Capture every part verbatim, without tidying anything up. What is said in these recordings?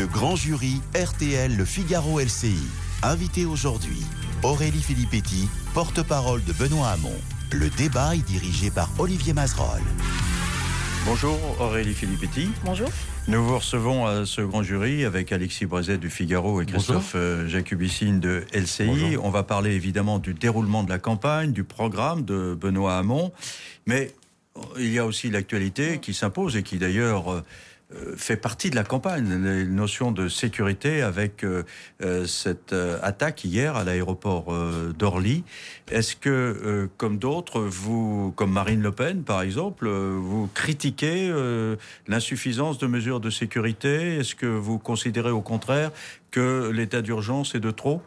grand jury R T L Le Figaro L C I. Invité aujourd'hui, Aurélie Filippetti, porte-parole de Benoît Hamon. Le débat est dirigé par Olivier Mazerolle. Bonjour Aurélie Filippetti. Bonjour. Nous vous recevons à ce grand jury avec Alexis Brézet du Figaro et Christophe Bonjour. Jacubicine de L C I. Bonjour. On va parler évidemment du déroulement de la campagne, du programme de Benoît Hamon. Mais il y a aussi l'actualité qui s'impose et qui d'ailleurs fait partie de la campagne, les notions de sécurité avec euh, cette euh, attaque hier à l'aéroport euh, d'Orly. Est-ce que, euh, comme d'autres, vous, comme Marine Le Pen par exemple, euh, vous critiquez euh, l'insuffisance de mesures de sécurité? Est-ce que vous considérez au contraire que l'état d'urgence est de trop?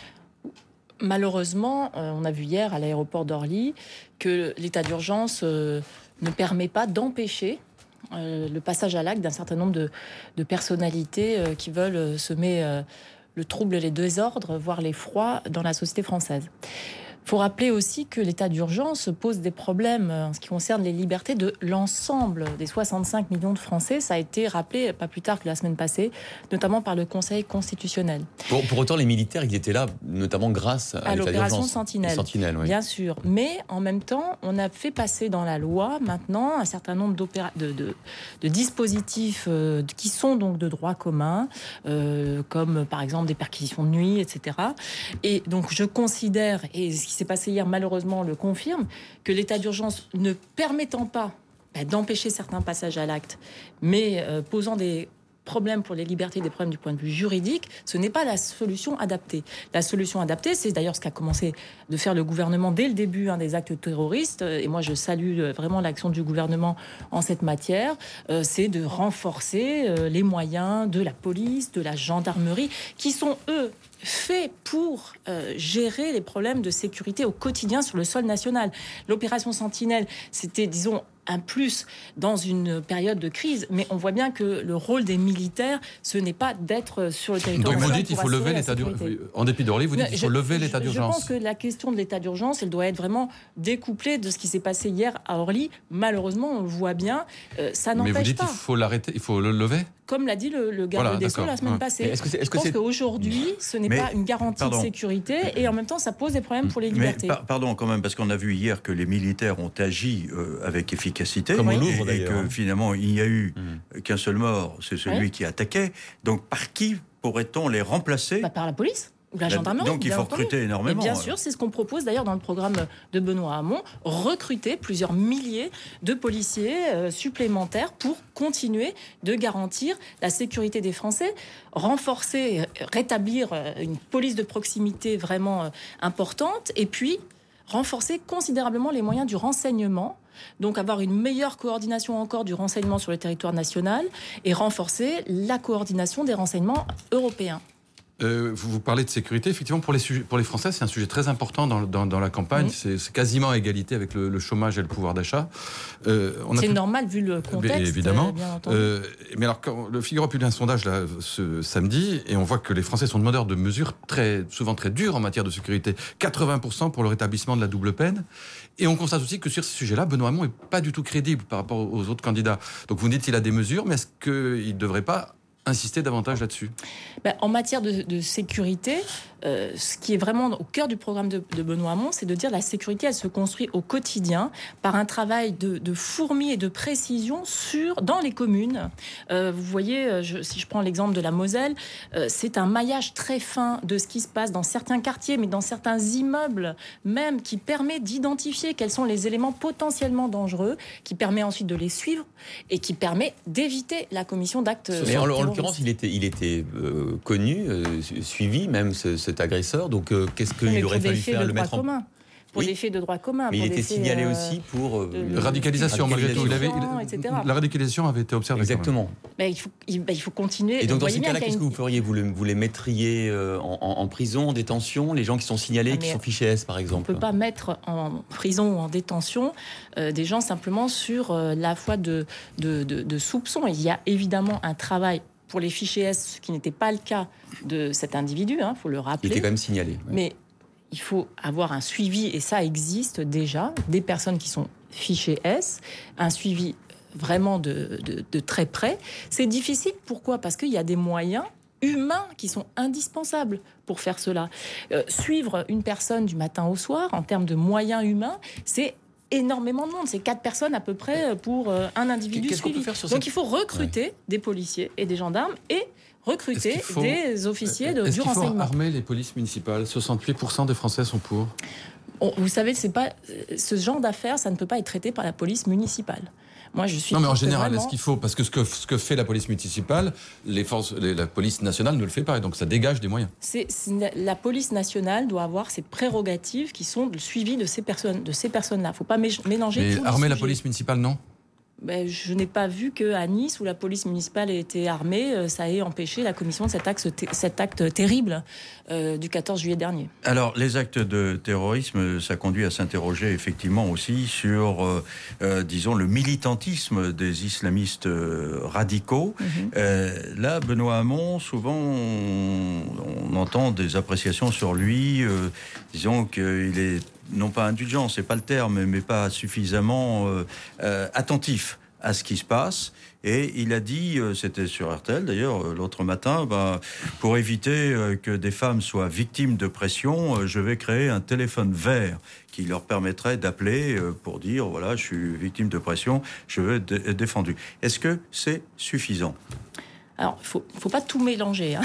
Malheureusement, euh, on a vu hier à l'aéroport d'Orly que l'état d'urgence euh, ne permet pas d'empêcher Euh, le passage à l'acte d'un certain nombre de, de personnalités euh, qui veulent euh, semer euh, le trouble, les désordres, voire l'effroi dans la société française. Il faut rappeler aussi que l'état d'urgence pose des problèmes en ce qui concerne les libertés de l'ensemble des soixante-cinq millions de Français. Ça a été rappelé pas plus tard que la semaine passée, notamment par le Conseil constitutionnel. Pour, pour autant, les militaires, ils étaient là, notamment grâce à, à l'état l'opération d'urgence. Sentinelle. Sentinelle oui. Bien sûr. Mais en même temps, on a fait passer dans la loi maintenant un certain nombre d'opéra- de, de, de dispositifs euh, qui sont donc de droit commun, euh, comme par exemple des perquisitions de nuit, et cetera. Et donc je considère, et ce qui s'est passé hier malheureusement le confirme, que l'état d'urgence ne permettant pas bah, d'empêcher certains passages à l'acte, mais euh, posant des problèmes pour les libertés, des problèmes du point de vue juridique, ce n'est pas la solution adaptée. La solution adaptée, c'est d'ailleurs ce qu'a commencé de faire le gouvernement dès le début hein, des actes terroristes, et moi je salue vraiment l'action du gouvernement en cette matière, euh, c'est de renforcer euh, les moyens de la police, de la gendarmerie, qui sont eux fait pour euh, gérer les problèmes de sécurité au quotidien sur le sol national. L'opération Sentinelle, c'était, disons, un plus dans une période de crise, mais on voit bien que le rôle des militaires, ce n'est pas d'être sur le territoire. Donc vous dites qu'il faut lever l'état d'urgence. En dépit d'Orly, vous dites qu'il faut je, lever l'état d'urgence. Je pense que la question de l'état d'urgence, elle doit être vraiment découplée de ce qui s'est passé hier à Orly. Malheureusement, on le voit bien, euh, ça n'empêche pas. Mais vous dites qu'il faut l'arrêter, il faut le lever ? Comme l'a dit le, le garde voilà, des Sceaux la semaine passée. Est-ce que c'est, est-ce que je pense c'est... qu'aujourd'hui, ce n'est mais, pas une garantie pardon. de sécurité et en même temps, ça pose des problèmes pour les libertés. Mais, par, pardon, quand même, parce qu'on a vu hier que les militaires ont agi euh, avec efficacité. Comme au et, Louvre, et d'ailleurs. que finalement, il n'y a eu mmh. qu'un seul mort, c'est celui oui. qui attaquait. Donc, par qui pourrait-on les remplacer? bah, Par la police. Ou la gendarmerie. Donc il faut entendu. recruter énormément. Et bien alors. sûr, c'est ce qu'on propose d'ailleurs dans le programme de Benoît Hamon, recruter plusieurs milliers de policiers euh, supplémentaires pour continuer de garantir la sécurité des Français, renforcer, euh, rétablir euh, une police de proximité vraiment euh, importante, et puis renforcer considérablement les moyens du renseignement. Donc avoir une meilleure coordination encore du renseignement sur le territoire national et renforcer la coordination des renseignements européens. Euh, vous, vous parlez de sécurité. Effectivement, pour les, sujets, pour les Français, c'est un sujet très important dans, dans, dans la campagne. Mmh. C'est, c'est quasiment à égalité avec le, le chômage et le pouvoir d'achat. Euh, on c'est a pu... normal vu le contexte. Mais, évidemment. Euh, bien entendu. Euh, mais alors, quand le Figaro a publié un sondage là, ce samedi, et on voit que les Français sont demandeurs de mesures très, souvent très dures en matière de sécurité. quatre-vingts pour cent pour le rétablissement de la double peine. Et on constate aussi que sur ce sujet-là, Benoît Hamon n'est pas du tout crédible par rapport aux autres candidats. Donc vous me dites qu'il a des mesures, mais est-ce qu'il ne devrait pas insister davantage là-dessus? Ben, en matière de, de sécurité, euh, ce qui est vraiment au cœur du programme de, de Benoît Hamon, c'est de dire que la sécurité, elle se construit au quotidien par un travail de, de fourmi et de précision sur, dans les communes. Euh, vous voyez, je, si je prends l'exemple de la Moselle, euh, c'est un maillage très fin de ce qui se passe dans certains quartiers, mais dans certains immeubles même, qui permet d'identifier quels sont les éléments potentiellement dangereux, qui permet ensuite de les suivre et qui permet d'éviter la commission d'actes. Mais en, en l'occurrence, il était, il était euh, connu, euh, suivi, même ce, cet agresseur. Donc, euh, qu'est-ce qu'il aurait fallu faire, le mettre en commun. Pour oui. des faits de droit commun. Mais pour il était faits, signalé euh, aussi pour... Euh, de, radicalisation, malgré tout. Il avait, il, la radicalisation avait été observée. Exactement. Mais il, faut, il, bah, il faut continuer. Et donc, dans ces cas-là, qu'est-ce une... que vous feriez vous, le, vous les mettriez euh, en, en prison, en détention, les gens qui sont signalés, ah, qui sont fichés S, par exemple? On ne peut pas mettre en prison ou en détention euh, des gens simplement sur euh, la foi de, de, de, de soupçons. Il y a évidemment un travail pour les fichiers S, ce qui n'était pas le cas de cet individu, il hein, faut le rappeler. Il était quand même signalé. Ouais. Mais il faut avoir un suivi, et ça existe déjà, des personnes qui sont fichées S, un suivi vraiment de, de, de très près. C'est difficile, pourquoi ? Parce qu'il y a des moyens humains qui sont indispensables pour faire cela. Euh, suivre une personne du matin au soir, en termes de moyens humains, c'est énormément de monde. C'est quatre personnes à peu près pour euh, un individu Qu'est-ce qu'on suivi. peut faire sur Donc cette... il faut recruter ouais. des policiers et des gendarmes et recruter faut... des officiers de, Est-ce du qu'il faut renseignement. Armer les polices municipales. soixante-huit pour cent des Français sont pour. On, vous savez, c'est pas ce genre d'affaires, ça ne peut pas être traité par la police municipale. Moi, je suis. Non, mais en général, vraiment... est-ce qu'il faut, parce que ce que ce que fait la police municipale, les forces, les, la police nationale ne le fait pas, et donc ça dégage des moyens. C'est, c'est, la police nationale doit avoir ses prérogatives qui sont le suivi de ces personnes, de ces personnes-là. Il ne faut pas mélanger. Mais tous armer les la sujets. Police municipale, non. Ben, je n'ai pas vu qu'à Nice, où la police municipale a été armée, ça ait empêché la commission de cet acte, cet acte terrible euh, du quatorze juillet dernier. Alors, les actes de terrorisme, ça conduit à s'interroger effectivement aussi sur, euh, euh, disons, le militantisme des islamistes euh, radicaux. Mm-hmm. Euh, là, Benoît Hamon, souvent, on, on entend des appréciations sur lui, euh, disons qu'il est non pas indulgent, c'est pas le terme, mais pas suffisamment euh, euh, attentif à ce qui se passe. Et il a dit, euh, c'était sur R T L d'ailleurs, euh, l'autre matin, bah, pour éviter euh, que des femmes soient victimes de pression, euh, je vais créer un téléphone vert qui leur permettrait d'appeler euh, pour dire, voilà, je suis victime de pression, je veux être d- défendu. Est-ce que c'est suffisant ? Alors, il ne faut, faut pas tout mélanger. Hein.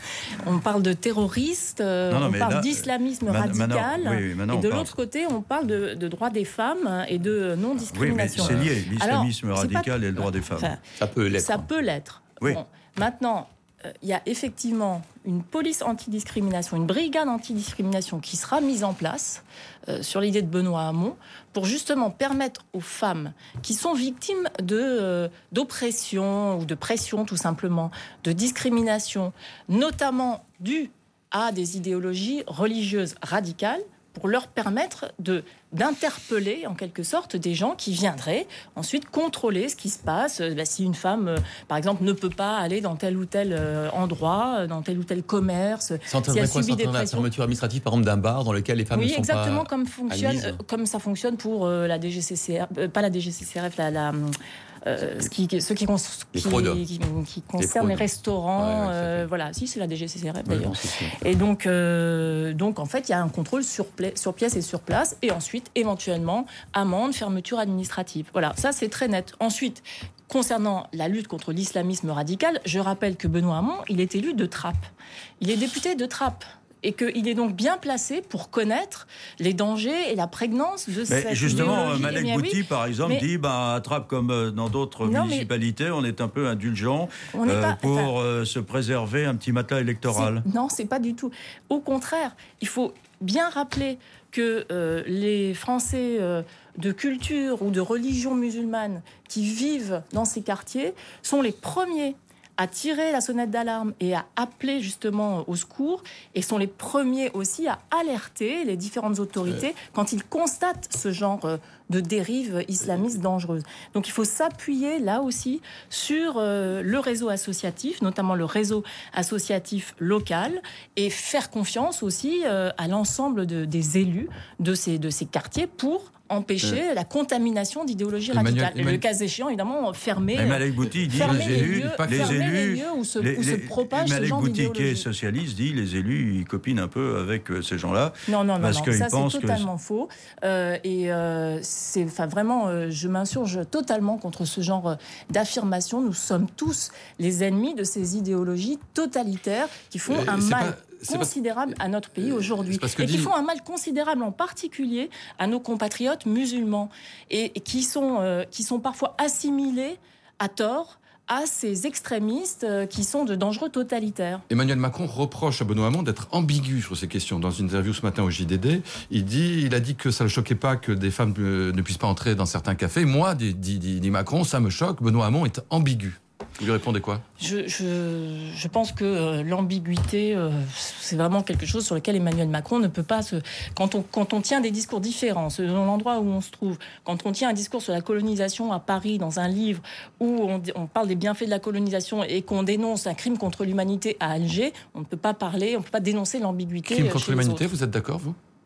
On parle de terroristes, euh, non, non, on parle là, d'islamisme man, radical, maintenant, oui, maintenant, et de parle... l'autre côté, on parle de, de droits des femmes et de non-discrimination. Oui, mais c'est lié, l'islamisme Alors, radical pas... et le droit des femmes. Enfin, ça peut l'être. Ça peut l'être. Oui. Bon, maintenant, il y a effectivement une police antidiscrimination, une brigade antidiscrimination qui sera mise en place euh, sur l'idée de Benoît Hamon pour justement permettre aux femmes qui sont victimes de, euh, d'oppression ou de pression tout simplement, de discrimination, notamment due à des idéologies religieuses radicales, pour leur permettre de, d'interpeller en quelque sorte des gens qui viendraient ensuite contrôler ce qui se passe. Bah, si une femme, euh, par exemple, ne peut pas aller dans tel ou tel euh, endroit, dans tel ou tel commerce, ça si elle subit des pressions... la fermeture administrative, par exemple, d'un bar dans lequel les femmes oui, ne sont exactement pas comme fonctionne, euh, comme ça fonctionne pour euh, la D G C C R, euh, pas la D G C C R F, la... la Euh, ce qui, ce qui, cons- qui, qui, qui concerne les, les restaurants, ouais, ouais, euh, voilà, si c'est la D G C C R F d'ailleurs. Ouais, et donc, euh, donc en fait, il y a un contrôle sur, pla- sur pièce et sur place, et ensuite, éventuellement, amende, fermeture administrative. Voilà, ça c'est très net. Ensuite, concernant la lutte contre l'islamisme radical, je rappelle que Benoît Hamon, il est élu de Trappes. Il est député de Trappes. Et qu'il est donc bien placé pour connaître les dangers et la prégnance de mais cette justement, idéologie. Malek Bouti, par exemple, mais, dit bah, à Trappes, comme dans d'autres non, municipalités, on est un peu indulgent euh, pas, pour enfin, euh, se préserver un petit matelas électoral. C'est, non, c'est pas du tout. Au contraire, il faut bien rappeler que euh, les Français euh, de culture ou de religion musulmane qui vivent dans ces quartiers sont les premiers à tirer la sonnette d'alarme et à appeler justement au secours, et sont les premiers aussi à alerter les différentes autorités ouais. quand ils constatent ce genre de dérive islamiste dangereuse. Donc il faut s'appuyer là aussi sur euh, le réseau associatif, notamment le réseau associatif local, et faire confiance aussi euh, à l'ensemble de, des élus de ces, de ces quartiers pour empêcher euh, la contamination d'idéologie Emmanuel, radicale. Emmanuel, et le cas échéant, évidemment, fermer, Malek Bouti dit fermer les élus, les, lieux, les, élus, les lieux où se, les, où se propage Malek ce genre Bouti, d'idéologie. qui est socialiste, dit les élus, ils copinent un peu avec ces gens-là. Non, non, non, parce non ça c'est totalement que... faux. Euh, et euh, c'est, enfin, vraiment, euh, je m'insurge totalement contre ce genre d'affirmation. Nous sommes tous les ennemis de ces idéologies totalitaires qui font euh, un mal... Pas... C'est considérable à notre pays aujourd'hui et qui font un mal considérable en particulier à nos compatriotes musulmans et qui sont, euh, qui sont parfois assimilés à tort à ces extrémistes qui sont de dangereux totalitaires. Emmanuel Macron reproche à Benoît Hamon d'être ambigu sur ces questions. Dans une interview ce matin au J D D, il, dit, il a dit que ça ne le choquait pas que des femmes ne puissent pas entrer dans certains cafés. Moi, dit, dit, dit Macron, ça me choque. Benoît Hamon est ambigu. Vous lui répondez quoi ? je, je, je pense que euh, l'ambiguïté, euh, c'est vraiment quelque chose sur lequel Emmanuel Macron ne peut pas se... Quand on, quand on tient des discours différents, selon l'endroit où on se trouve, quand on tient un discours sur la colonisation à Paris, dans un livre où on, on parle des bienfaits de la colonisation et qu'on dénonce un crime contre l'humanité à Alger, on ne peut pas parler, on ne peut pas dénoncer l'ambiguïté. Crime contre chez l'humanité, les autres. Vous êtes d'accord, vous ?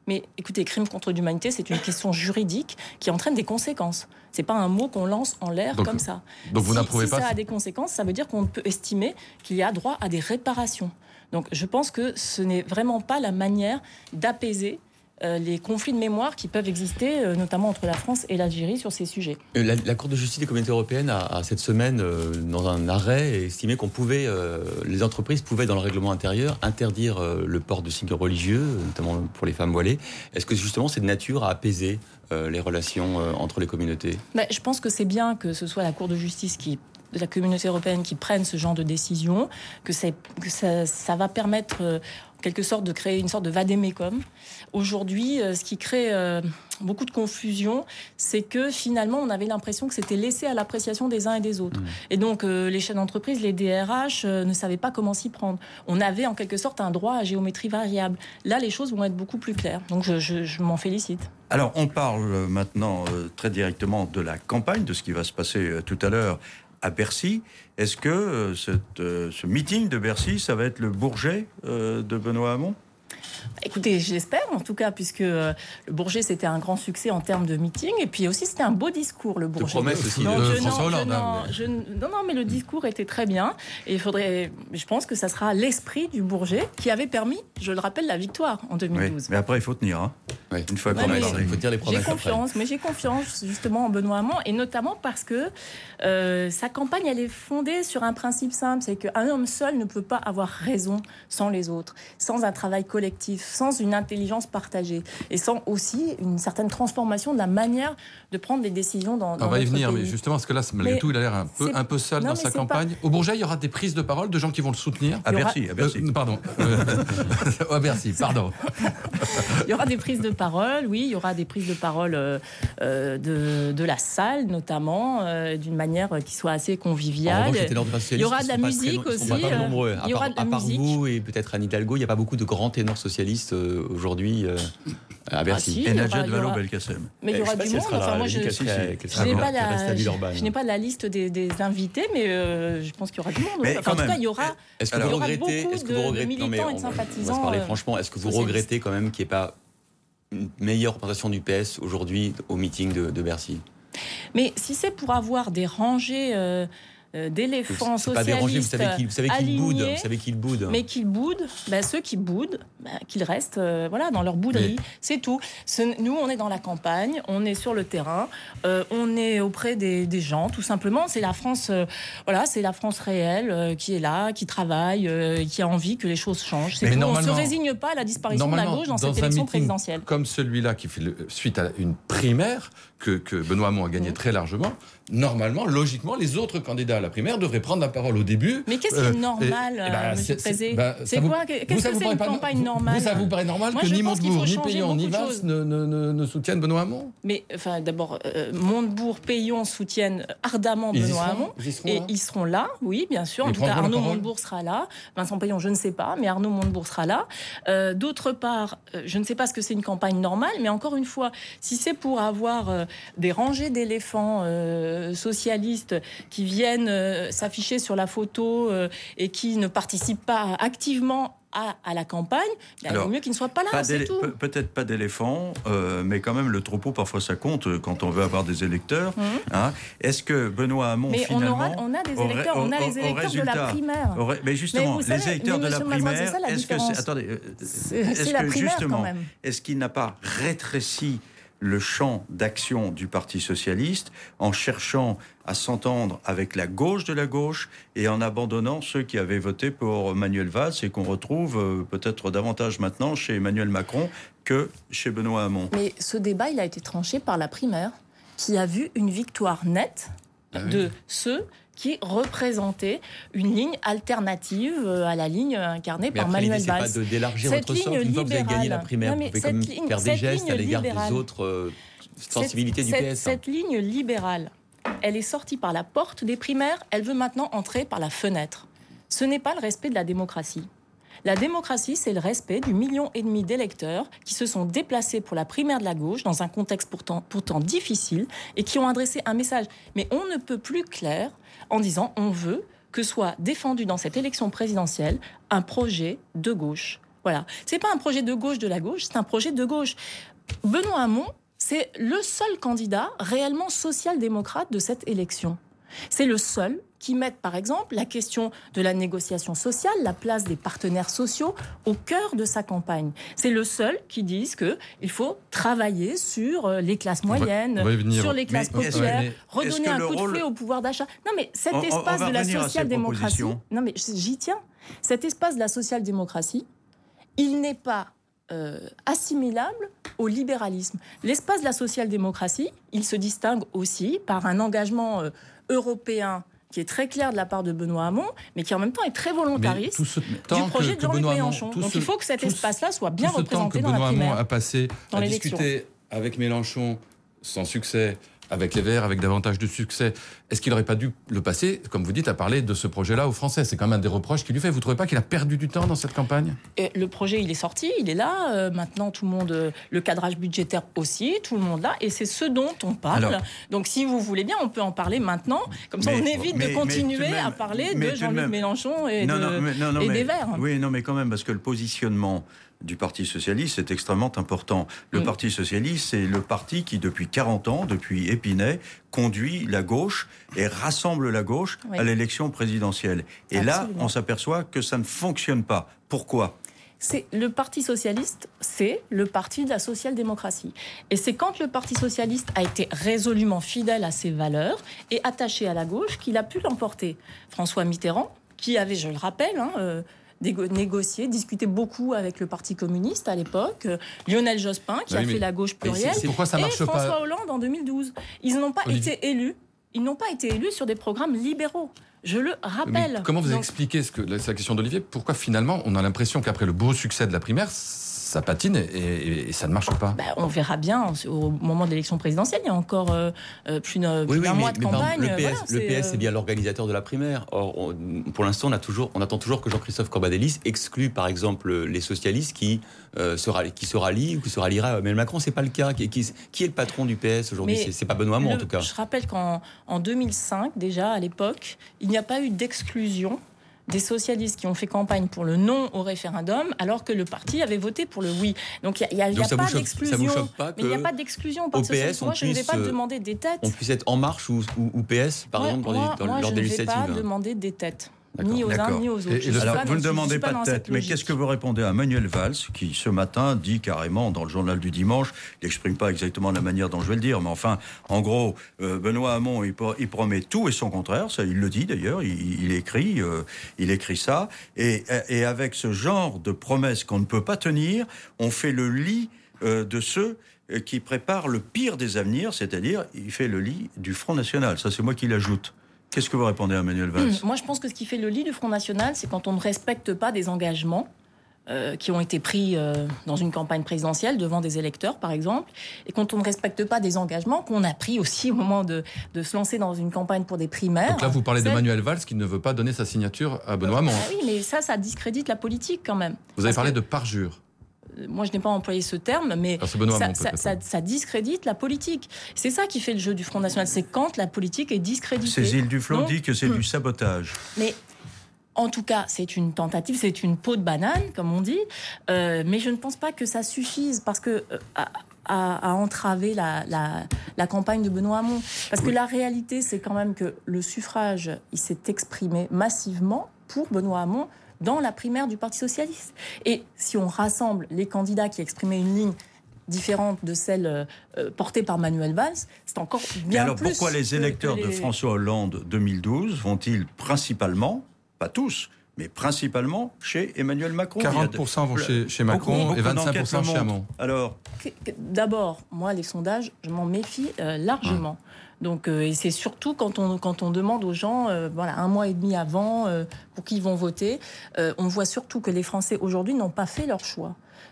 Mais écoutez, crime contre l'humanité, c'est une question juridique qui entraîne des conséquences. C'est pas un mot qu'on lance en l'air donc, comme ça. Donc vous si, n'approuvez si pas ça a des conséquences, ça veut dire qu'on peut estimer qu'il y a droit à des réparations. Donc je pense que ce n'est vraiment pas la manière d'apaiser euh, les conflits de mémoire qui peuvent exister, euh, notamment entre la France et l'Algérie sur ces sujets. La, la Cour de justice des communautés européennes a, a cette semaine, euh, dans un arrêt, estimé qu'on pouvait, euh, les entreprises pouvaient, dans le règlement intérieur, interdire euh, le port de signes religieux, notamment pour les femmes voilées. Est-ce que justement c'est de nature à apaiser euh, les relations euh, entre les communautés ? Ben, je pense que c'est bien que ce soit la Cour de justice qui de la communauté européenne qui prenne ce genre de décision, que, c'est, que ça, ça va permettre euh, en quelque sorte de créer une sorte de vade-mecum. Aujourd'hui, euh, ce qui crée euh, beaucoup de confusion, c'est que finalement on avait l'impression que c'était laissé à l'appréciation des uns et des autres. Mmh. Et donc euh, les chefs d'entreprise, les D R H euh, ne savaient pas comment s'y prendre. On avait en quelque sorte un droit à géométrie variable. Là, les choses vont être beaucoup plus claires. Donc je, je, je m'en félicite. Alors on parle maintenant euh, très directement de la campagne, de ce qui va se passer euh, tout à l'heure à Bercy. Est-ce que euh, cette, euh, ce meeting de Bercy, ça va être le Bourget euh, de Benoît Hamon ? Écoutez, je l'espère en tout cas, puisque euh, le Bourget c'était un grand succès en termes de meeting, et puis aussi c'était un beau discours, le Bourget. De promesses aussi non, de je, François non, Hollande. Je, non, je, non, non, mais le discours était très bien, et il faudrait, je pense que ça sera l'esprit du Bourget qui avait permis, je le rappelle, la victoire en deux mille douze. Oui, mais après il faut tenir, hein. Oui. Une fois Ouais, qu'on a mais parlé. Il faut dire les promesses. J'ai confiance, après. mais j'ai confiance justement en Benoît Hamon, et notamment parce que euh, sa campagne, elle est fondée sur un principe simple, c'est qu'un homme seul ne peut pas avoir raison sans les autres, sans un travail collectif, sans une intelligence partagée, et sans aussi une certaine transformation de la manière de prendre des décisions dans, dans On va y notre venir, pays. mais justement, parce que là, malgré Mais tout, il a l'air un peu, c'est- un peu seul non, dans mais sa c'est campagne. Au Bourget, il y aura des prises de parole de gens qui vont le soutenir. À Il y aura- Bercy, à Bercy. Euh, pardon. Euh, à Bercy, pardon. Il y aura des prises de parole, oui, il y aura des prises de parole euh, euh, de, de la salle, notamment, euh, d'une manière qui soit assez En conviviale. revanche, les ténors du Parti Il y aura socialiste de la ne sont pas très- musique ils sont aussi, pas euh, nombreux. il y À aura part, de la à part musique. vous et peut-être Anne Hidalgo, il n'y a pas beaucoup de grands ténors socialistes euh, aujourd'hui euh, à Bercy. Ah, si. Et il y aura- Najat il y aura- Vallaud-Belkacem. Mais il y Je aura sais pas du si elle monde. sera là, Enfin, moi, elle je, dit qu'elle serait- qu'elle serait je n'ai blanche, pas qu'elle reste à la, Villeurbanne. je n'ai pas la liste des, des invités, mais euh, je pense qu'il y aura du monde. Mais Enfin, quand en tout même. cas, il y aura, Est-ce que il y vous aura regrettez, beaucoup est-ce que de, vous de regrettez, non, mais militants on, et de on va sympathisants. se parler euh, franchement, est-ce que vous socialistes. regrettez quand même qu'il n'y ait pas une meilleure représentation du P S aujourd'hui au meeting de, de Bercy? Mais si c'est pour avoir des rangées euh, euh, d'éléphants C'est pas dérangé, vous socialistes savez qu'il vous savez qu'il boude, alignés, vous savez qu'il boude. mais qu'ils boudent, ben, ceux qui boudent, ben, qu'ils restent euh, voilà, dans leur bouderie, Mais- c'est tout. Ce- nous, on est dans la campagne, on est sur le terrain, euh, on est auprès des, des gens, tout simplement. C'est la France, euh, voilà, c'est la France réelle euh, qui est là, qui travaille, euh, qui a envie que les choses changent. C'est Mais tout. On ne se normalement- résigne pas à la disparition de la Normalement, gauche dans, dans cette un élection meeting présidentielle. comme celui-là, qui fait le- suite à une primaire que, que Benoît Hamon a gagné Mmh. très largement, normalement, logiquement, les autres candidats à la primaire devraient prendre la parole au début. Mais qu'est-ce qui Euh, est normal, et- et euh, ben, Monsieur c'est- Prézé ben, C'est ça vous- quoi Qu'est-ce vous, que ça vous c'est paraît une pas- campagne vous- normale vous, ça vous paraît normal Moi, que je ni pense qu'il Montebourg, faut ni changer Payon, ni beaucoup de Valls choses. ne, ne- ne- ne soutiennent Benoît Hamon? Mais enfin, d'abord, euh, Montebourg, Payon soutiennent ardemment Ils y Benoît seront, Hamon. ils y seront, Et là ils seront là, oui, bien sûr. En Ils tout cas, prendront la Arnaud parole. Montebourg sera là. Vincent Payon, je ne sais pas, mais Arnaud Montebourg sera là. Euh, D'autre part, euh, je ne sais pas ce que c'est une campagne normale, mais encore une fois, si c'est pour avoir euh, des rangées d'éléphants euh, socialistes qui viennent euh, s'afficher sur la photo euh, et qui ne participent pas activement à, à la campagne, ben, il Alors, vaut mieux qu'ils ne soient pas là, Pas c'est d'élé- tout. pe- Peut-être pas d'éléphants, euh, mais quand même le troupeau, parfois ça compte euh, quand on veut avoir des électeurs. Mhm. Hein. Est-ce que Benoît Hamon, Mais on, finalement... aura, on a des au ré- électeurs, on a au- les au électeurs de résultat, la primaire. aurait- Mais justement, Mais vous les savez, électeurs mais de la monsieur Mazin, primaire, c'est ça la est-ce que différence. c'est... Attendez, euh, C'est est-ce c'est la que primaire justement, quand même. est-ce qu'il n'a pas rétréci le champ d'action du Parti socialiste en cherchant à s'entendre avec la gauche de la gauche et en abandonnant ceux qui avaient voté pour Manuel Valls et qu'on retrouve euh, peut-être davantage maintenant chez Emmanuel Macron que chez Benoît Hamon? Mais ce débat, il a été tranché par la primaire, qui a vu une victoire nette Ah oui. de ceux qui représentaient une ligne alternative à la ligne incarnée Mais par après, l'idée, Manuel c'est pas Valls. de d'élargir Cette votre sort. ligne Une fois que vous avez gagné la libérale. primaire, Non, vous mais pouvez cette quand même ligne- faire des cette gestes ligne à l'égard libérale. des autres euh, Cette- sensibilités du cette, P S. Cette ligne libérale, elle est sortie par la porte des primaires, elle veut maintenant entrer par la fenêtre. Ce n'est pas le respect de la démocratie. La démocratie, c'est le respect du million et demi d'électeurs qui se sont déplacés pour la primaire de la gauche dans un contexte pourtant, pourtant difficile et qui ont adressé un message. Mais on ne peut plus clair en disant on veut que soit défendu dans cette élection présidentielle un projet de gauche. Voilà. C'est pas un projet de gauche de la gauche, c'est un projet de gauche. Benoît Hamon, c'est le seul candidat réellement social-démocrate de cette élection. C'est le seul qui met, par exemple, la question de la négociation sociale, la place des partenaires sociaux, au cœur de sa campagne. C'est le seul qui dise qu'il faut travailler sur les classes moyennes, on va, on va sur les classes mais, populaires, mais, redonner un coup rôle... de fouet au pouvoir d'achat. Non, mais cet on, espace on de la social-démocratie... Non, mais j'y tiens. Cet espace de la social-démocratie, il n'est pas euh, assimilable au libéralisme. L'espace de la social-démocratie, il se distingue aussi par un engagement euh, européen qui est très clair de la part de Benoît Hamon, mais qui en même temps est très volontariste ce, du projet que, de Jean-Luc Mélenchon. Donc ce, il faut que cet espace-là soit bien représenté dans la primaire. Benoît Hamon a passé à discuter avec Mélenchon sans succès, avec les Verts, avec davantage de succès, est-ce qu'il n'aurait pas dû le passer, comme vous dites, à parler de ce projet-là aux Français? C'est quand même un des reproches qu'il lui fait. Vous ne trouvez pas qu'il a perdu du temps dans cette campagne? Et le projet, il est sorti, il est là. Euh, maintenant, tout le monde, euh, le cadrage budgétaire aussi, tout le monde là. Et c'est ce dont on parle. Alors, donc, si vous voulez bien, on peut en parler maintenant. Comme ça, mais, on évite mais, de continuer même, à parler de Jean-Luc Mélenchon et, non, de, non, mais, non, non, et mais, des Verts. Oui, non, mais quand même, parce que le positionnement du Parti socialiste, c'est extrêmement important. Le mmh. Parti socialiste, c'est le parti qui, depuis quarante ans, depuis Épinay, conduit la gauche et rassemble la gauche oui. à l'élection présidentielle. Et Absolument. Là, on s'aperçoit que ça ne fonctionne pas. Pourquoi ? C'est le Parti socialiste, c'est le parti de la social-démocratie. Et c'est quand le Parti socialiste a été résolument fidèle à ses valeurs et attaché à la gauche qu'il a pu l'emporter. François Mitterrand, qui avait, je le rappelle, hein, euh, négocier, discuter beaucoup avec le Parti communiste à l'époque, Lionel Jospin qui oui, a fait la gauche plurielle, c'est, c'est pourquoi ça marche et François pas... Hollande en deux mille douze. Ils n'ont pas Olivier. été élus. Ils n'ont pas été élus sur des programmes libéraux. Je le rappelle. Mais comment vous Donc... expliquez ce que c'est la question d'Olivier? Pourquoi finalement on a l'impression qu'après le beau succès de la primaire, ça patine et, et, et ça ne marche pas? Bah, on verra bien au moment de l'élection présidentielle. Il y a encore euh, plus, d'un, plus oui, d'un oui, mois mais, de mais campagne. Le P S, voilà, le P S euh... est bien l'organisateur de la primaire. Or, on, pour l'instant, on, a toujours, on attend toujours que Jean-Christophe Cambadélis exclue, par exemple, les socialistes qui, euh, se, rallient, qui se rallient ou qui se rallieraient à Emmanuel Macron. C'est pas le cas. Qui, qui, qui est le patron du P S aujourd'hui? c'est, c'est pas Benoît Hamon, en tout cas. Je rappelle qu'en en deux mille cinq, déjà, à l'époque, il n'y a pas eu d'exclusion des socialistes qui ont fait campagne pour le non au référendum, alors que le parti avait voté pour le oui. Donc il n'y a, a, a pas choque, d'exclusion. Pas mais il n'y a pas d'exclusion. Parce que moi, je ne vais pas demander des têtes. On puisse être En Marche ou, ou, ou P S, par moi, exemple, dans moi, les, dans, moi, lors des législatives. Je ne vais pas demander des têtes. D'accord. Ni aux D'accord. uns, ni aux autres. Et, et alors, vous ne demandez pas, pas de tête, mais qu'est-ce que vous répondez à Manuel Valls, qui ce matin dit carrément dans le journal du dimanche, il n'exprime pas exactement la manière dont je vais le dire, mais enfin, en gros, euh, Benoît Hamon, il, il promet tout et son contraire, ça, il le dit d'ailleurs, il, il écrit, euh, il écrit ça, et, et avec ce genre de promesses qu'on ne peut pas tenir, on fait le lit euh, de ceux qui préparent le pire des avenirs, c'est-à-dire, il fait le lit du Front National. Ça, c'est moi qui l'ajoute. Qu'est-ce que vous répondez à Manuel Valls? Moi, je pense que ce qui fait le lit du Front National, c'est quand on ne respecte pas des engagements euh, qui ont été pris euh, dans une campagne présidentielle devant des électeurs, par exemple, et quand on ne respecte pas des engagements qu'on a pris aussi au moment de, de se lancer dans une campagne pour des primaires. Donc là, vous parlez de Manuel Valls qui ne veut pas donner sa signature à Benoît Hamon. Ah oui, mais ça, ça discrédite la politique quand même. Vous avez parlé que... de parjure. Moi, je n'ai pas employé ce terme, mais Benoît, ça, bon, ça, ça, ça discrédite la politique. C'est ça qui fait le jeu du Front National, c'est quand la politique est discréditée. Cécile Duflot dit que c'est hum. du sabotage. Mais en tout cas, c'est une tentative, c'est une peau de banane, comme on dit, euh, mais je ne pense pas que ça suffise, parce que... Euh, à, À, à entraver la, la, la campagne de Benoît Hamon. Parce oui. que la réalité, c'est quand même que le suffrage, il s'est exprimé massivement pour Benoît Hamon dans la primaire du Parti socialiste. Et si on rassemble les candidats qui exprimaient une ligne différente de celle euh, portée par Manuel Valls, c'est encore bien alors, plus... Alors pourquoi les électeurs que, que les... de François Hollande deux mille douze vont-ils principalement, pas tous, mais principalement chez Emmanuel Macron? quarante pour cent vont chez, chez Macron beaucoup, beaucoup et vingt-cinq pour cent chez Hamon. Alors, d'abord, moi, les sondages, je m'en méfie euh, largement. Hum. Donc, euh, et c'est surtout quand on, quand on demande aux gens, euh, voilà, un mois et demi avant, euh, pour qui ils vont voter, euh, on voit surtout que les Français aujourd'hui n'ont pas fait leur choix.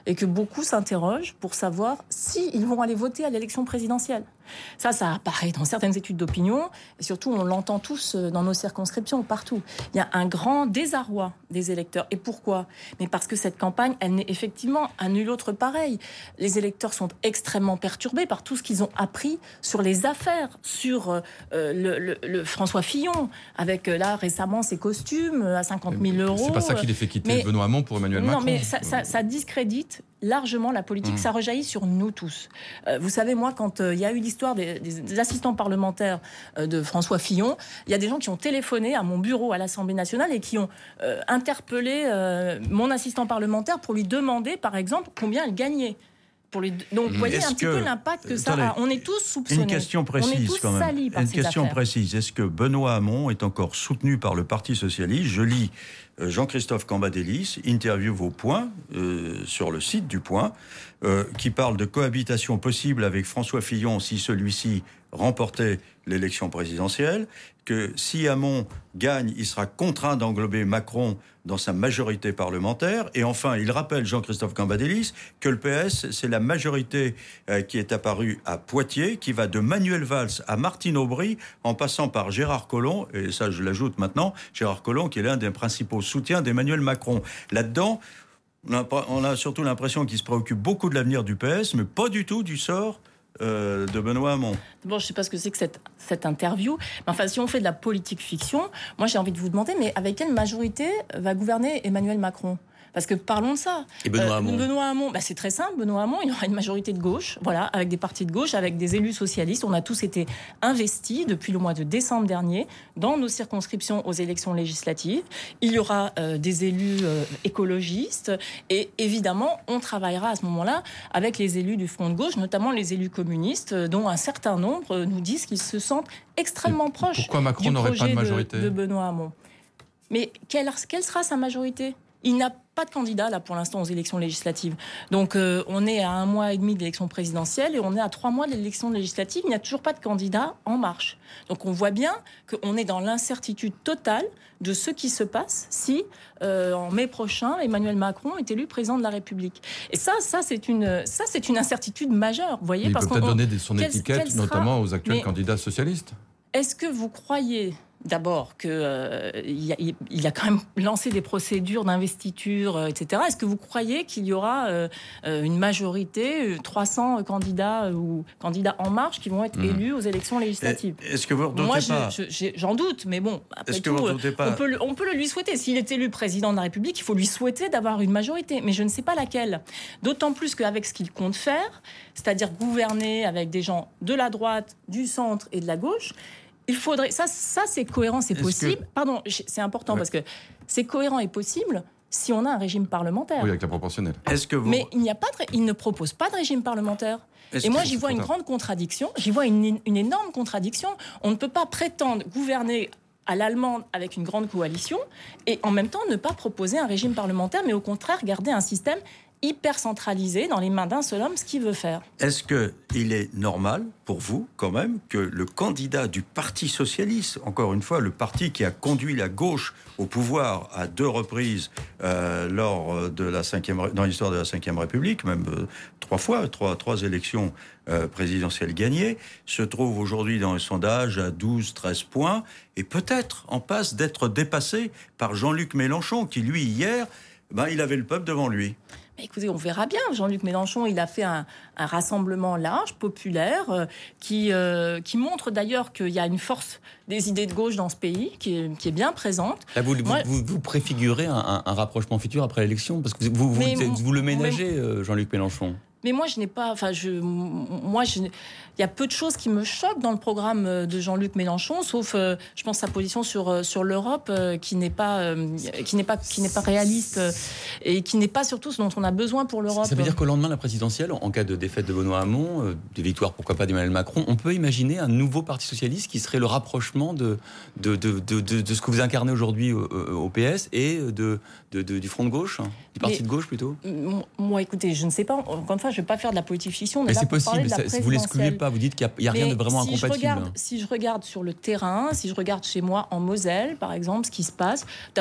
et que beaucoup s'interrogent pour savoir s'ils vont aller voter à l'élection présidentielle. Ça, ça apparaît dans certaines études d'opinion, et surtout on l'entend tous dans nos circonscriptions, partout. Il y a un grand désarroi des électeurs. Et pourquoi ? Mais parce que cette campagne, elle n'est effectivement à nul autre pareil. Les électeurs sont extrêmement perturbés par tout ce qu'ils ont appris sur les affaires, sur euh, le, le, le François Fillon, avec là récemment ses costumes à cinquante mille euros. C'est pas ça qui les fait quitter mais, Benoît Hamon pour Emmanuel Macron. Non, mais ça, ça, ça discrédite largement la politique, mmh. ça rejaillit sur nous tous. Euh, vous savez, moi, quand il euh, y a eu l'histoire des, des, des assistants parlementaires euh, de François Fillon, il y a des gens qui ont téléphoné à mon bureau à l'Assemblée nationale et qui ont euh, interpellé euh, mon assistant parlementaire pour lui demander, par exemple, combien il gagnait. Pour les... Donc, vous voyez est-ce un petit que... peu l'impact que ça Attendez, a. On est tous soupçonnés. Une question précise, on est tous quand même. salis par une ces question affaires. précise. Est-ce que Benoît Hamon est encore soutenu par le Parti Socialiste ? Je lis euh, Jean-Christophe Cambadélis, interview au Point, euh, sur le site du Point, euh, qui parle de cohabitation possible avec François Fillon si celui-ci remportait l'élection présidentielle, que si Hamon gagne, il sera contraint d'englober Macron dans sa majorité parlementaire. Et enfin, il rappelle, Jean-Christophe Cambadélis, que le P S, c'est la majorité euh, qui est apparue à Poitiers, qui va de Manuel Valls à Martine Aubry, en passant par Gérard Collomb, et ça je l'ajoute maintenant, Gérard Collomb qui est l'un des principaux soutiens d'Emmanuel Macron. Là-dedans, on a, on a surtout l'impression qu'il se préoccupe beaucoup de l'avenir du P S, mais pas du tout du sort Euh, de Benoît Hamon. D'abord, je ne sais pas ce que c'est que cette, cette interview. Mais enfin, si on fait de la politique fiction, moi j'ai envie de vous demander, mais avec quelle majorité va gouverner Emmanuel Macron ? Parce que parlons de ça. Et Benoît Hamon. Euh, Benoît Hamon, bah, c'est très simple. Benoît Hamon, il aura une majorité de gauche, voilà, avec des partis de gauche, avec des élus socialistes. On a tous été investis depuis le mois de décembre dernier dans nos circonscriptions aux élections législatives. Il y aura euh, des élus euh, écologistes et évidemment, on travaillera à ce moment-là avec les élus du Front de gauche, notamment les élus communistes, dont un certain nombre nous disent qu'ils se sentent extrêmement et proches pourquoi Macron du n'aurait projet pas de majorité de, de Benoît Hamon. Mais quelle, quelle sera sa majorité ? Il n'a pas de candidat là pour l'instant aux élections législatives. Donc euh, on est à un mois et demi de l'élection présidentielle et on est à trois mois de l'élection législative. Il n'y a toujours pas de candidat en marche. Donc on voit bien qu'on est dans l'incertitude totale de ce qui se passe si euh, en mai prochain Emmanuel Macron est élu président de la République. Et ça, ça c'est une, ça c'est une incertitude majeure. Vous voyez, il parce peut peut-être qu'on, donner son quelle, étiquette, quelle sera, notamment aux actuels mais, candidats socialistes. Est-ce que vous croyez d'abord qu'il euh, a, il a quand même lancé des procédures d'investiture, euh, et cetera. Est-ce que vous croyez qu'il y aura euh, une majorité, trois cents candidats ou candidats en marche qui vont être mmh. élus aux élections législatives ? Et, Est-ce que vous redoutez Moi, pas je, je, j'en doute, mais bon, après est-ce tout, que vous redoutez pas on, peut le, on peut le lui souhaiter. S'il est élu président de la République, il faut lui souhaiter d'avoir une majorité, mais je ne sais pas laquelle. D'autant plus qu'avec ce qu'il compte faire, c'est-à-dire gouverner avec des gens de la droite, du centre et de la gauche, il faudrait, ça, ça c'est cohérent, c'est Est-ce possible. que... Pardon, c'est important ouais. parce que c'est cohérent et possible si on a un régime parlementaire. Oui, avec la proportionnelle. Est-ce que vous... Mais il n'y a pas de, il ne propose pas de régime parlementaire. Est-ce et moi, que... j'y vois une grande contradiction. J'y vois une, une énorme contradiction. On ne peut pas prétendre gouverner à l'allemande avec une grande coalition et en même temps ne pas proposer un régime parlementaire, mais au contraire garder un système hyper centralisé dans les mains d'un seul homme, ce qu'il veut faire. Est-ce qu'il est normal pour vous, quand même, que le candidat du Parti socialiste, encore une fois, le parti qui a conduit la gauche au pouvoir à deux reprises euh, lors de la cinquième, dans l'histoire de la Cinquième République, même euh, trois fois, trois, trois élections euh, présidentielles gagnées, se trouve aujourd'hui dans les sondages à douze à treize points et peut-être en passe d'être dépassé par Jean-Luc Mélenchon, qui, lui, hier, ben, il avait le peuple devant lui. Écoutez, on verra bien. Jean-Luc Mélenchon, il a fait un, un rassemblement large, populaire, euh, qui, euh, qui montre d'ailleurs qu'il y a une force des idées de gauche dans ce pays qui est, qui est bien présente. Là, vous, Moi, vous, vous, vous préfigurez un, un, un rapprochement futur après l'élection ? Parce que vous, vous, vous, vous le ménagez, mais, Jean-Luc Mélenchon. Mais moi, je n'ai pas... Enfin, je, moi, je, il y a peu de choses qui me choquent dans le programme de Jean-Luc Mélenchon, sauf, euh, je pense, sa position sur, sur l'Europe, euh, qui n'est pas, euh, qui n'est pas, qui n'est pas réaliste euh, et qui n'est pas surtout ce dont on a besoin pour l'Europe. Ça veut dire qu'au lendemain de la présidentielle, en cas de défaite de Benoît Hamon, euh, de victoire, pourquoi pas, d'Emmanuel Macron, on peut imaginer un nouveau parti socialiste qui serait le rapprochement de, de, de, de, de, de ce que vous incarnez aujourd'hui au, au P S et de, de, de, du Front de gauche, hein, du parti Mais, de gauche plutôt. Moi, écoutez, je ne sais pas. Encore une fois, je ne vais pas faire de la politique fiction. Mais c'est possible, ça, vous l'excluez pas. Vous dites qu'il n'y a, a rien de vraiment si incompatible. Je regarde, si je regarde sur le terrain, si je regarde chez moi en Moselle, par exemple, ce qui se passe, d'abord,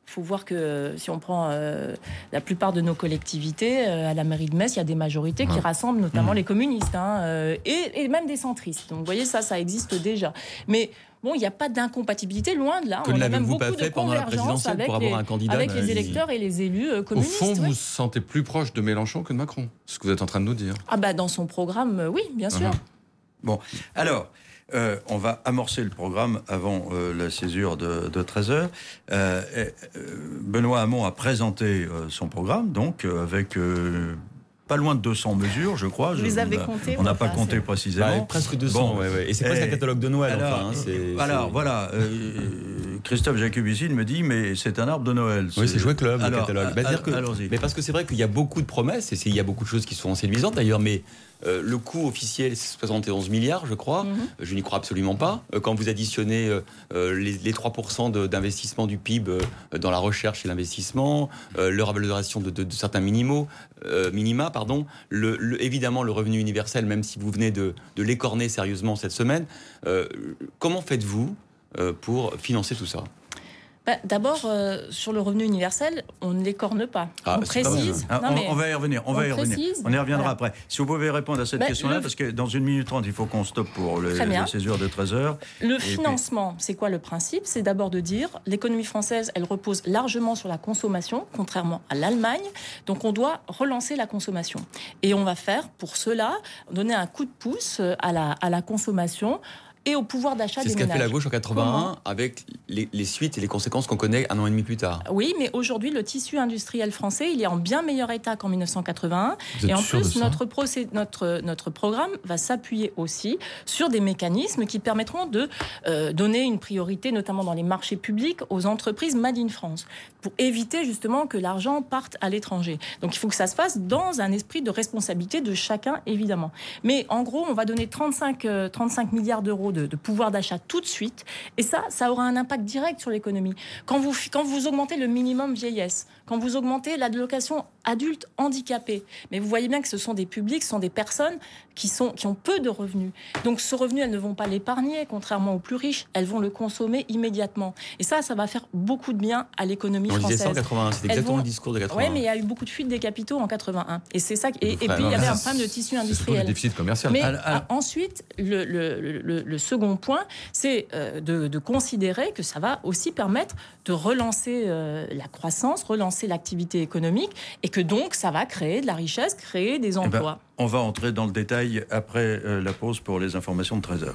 Il faut voir que si on prend euh, la plupart de nos collectivités, euh, à la mairie de Metz, il y a des majorités qui rassemblent notamment mmh. les communistes hein, euh, et, et même des centristes. Donc vous voyez, ça, ça existe déjà. Mais bon, il n'y a pas d'incompatibilité, loin de là. Que on a même beaucoup de fait pendant la présidentielle avec, pour les, avoir un candidat avec les électeurs et les élus euh, communistes. Au fond, oui. vous vous sentez plus proche de Mélenchon que de Macron, ce que vous êtes en train de nous dire. Ah bah dans son programme, euh, oui, bien sûr. Uh-huh. Bon, alors... Euh, on va amorcer le programme avant euh, la césure de, de treize heures. Euh, euh, Benoît Hamon a présenté euh, son programme, donc euh, avec euh, pas loin de deux cents mesures, je crois. Vous je, les avez on comptées? On n'a enfin, pas compté c'est... précisément. Bah, presque deux cents, bon, ouais, ouais. Et c'est presque et, un catalogue de Noël. Alors, enfin, hein, c'est, alors c'est... voilà, euh, Christophe Jacubicine me dit, mais c'est un arbre de Noël. Oui, c'est jouet club, alors, le catalogue. Bah, alors, que, allons-y. Mais parce que c'est vrai qu'il y a beaucoup de promesses, et il y a beaucoup de choses qui sont séduisantes d'ailleurs, mais Euh, le coût officiel, c'est soixante et onze milliards, je crois. Mm-hmm. Je n'y crois absolument pas. Euh, quand vous additionnez euh, les, les trois pour cent de, d'investissement du P I B euh, dans la recherche et l'investissement, euh, leur revalorisation de, de, de certains minimaux, euh, minima, pardon, le, le, évidemment le revenu universel, même si vous venez de, de l'écorner sérieusement cette semaine, euh, comment faites-vous euh, pour financer tout ça ? Bah, d'abord, euh, sur le revenu universel, on ne l'écorne pas. Ah, on précise. Ah, non, on, mais on va y revenir. On, on va y précise, revenir. On y reviendra voilà. après. Si vous pouvez répondre à cette bah, question-là, le... parce que dans une minute trente, il faut qu'on stoppe pour le, la césure de treize heures. Le Et financement, puis... c'est quoi le principe ? C'est d'abord de dire l'économie française, elle repose largement sur la consommation, contrairement à l'Allemagne. Donc on doit relancer la consommation. Et on va faire pour cela donner un coup de pouce à la, à la consommation et au pouvoir d'achat des ménages. C'est ce qu'a fait la gauche en quatre-vingt-un, avec les, les suites et les conséquences qu'on connaît un an et demi plus tard. Oui, mais aujourd'hui, le tissu industriel français, il est en bien meilleur état qu'en dix-neuf cent quatre-vingt-un. Et en plus, notre, procé- notre, notre programme va s'appuyer aussi sur des mécanismes qui permettront de euh, donner une priorité, notamment dans les marchés publics, aux entreprises Made in France, pour éviter justement que l'argent parte à l'étranger. Donc il faut que ça se fasse dans un esprit de responsabilité de chacun, évidemment. Mais en gros, on va donner trente-cinq, euh, trente-cinq milliards d'euros De, de pouvoir d'achat tout de suite. Et ça, ça aura un impact direct sur l'économie. Quand vous, quand vous augmentez le minimum vieillesse, quand vous augmentez l'allocation adulte handicapé, mais vous voyez bien que ce sont des publics, ce sont des personnes qui, sont, qui ont peu de revenus. Donc ce revenu, elles ne vont pas l'épargner, contrairement aux plus riches. Elles vont le consommer immédiatement. Et ça, ça va faire beaucoup de bien à l'économie On française. disait ça en quatre-vingt-un, c'est exactement vont... le discours de quatre-vingt-un. Oui, mais il y a eu beaucoup de fuites des capitaux en quatre-vingt-un. Et, c'est ça... et, et puis, il y avait un problème de tissu industriel. C'est le déficit commercial. Mais alors, alors... ensuite, le, le, le, le second point, c'est euh, de, de considérer que ça va aussi permettre de relancer euh, la croissance, relancer l'activité économique, et que donc ça va créer de la richesse, créer des emplois. Eh ben, on va entrer dans le détail après euh, la pause pour les informations de treize heures.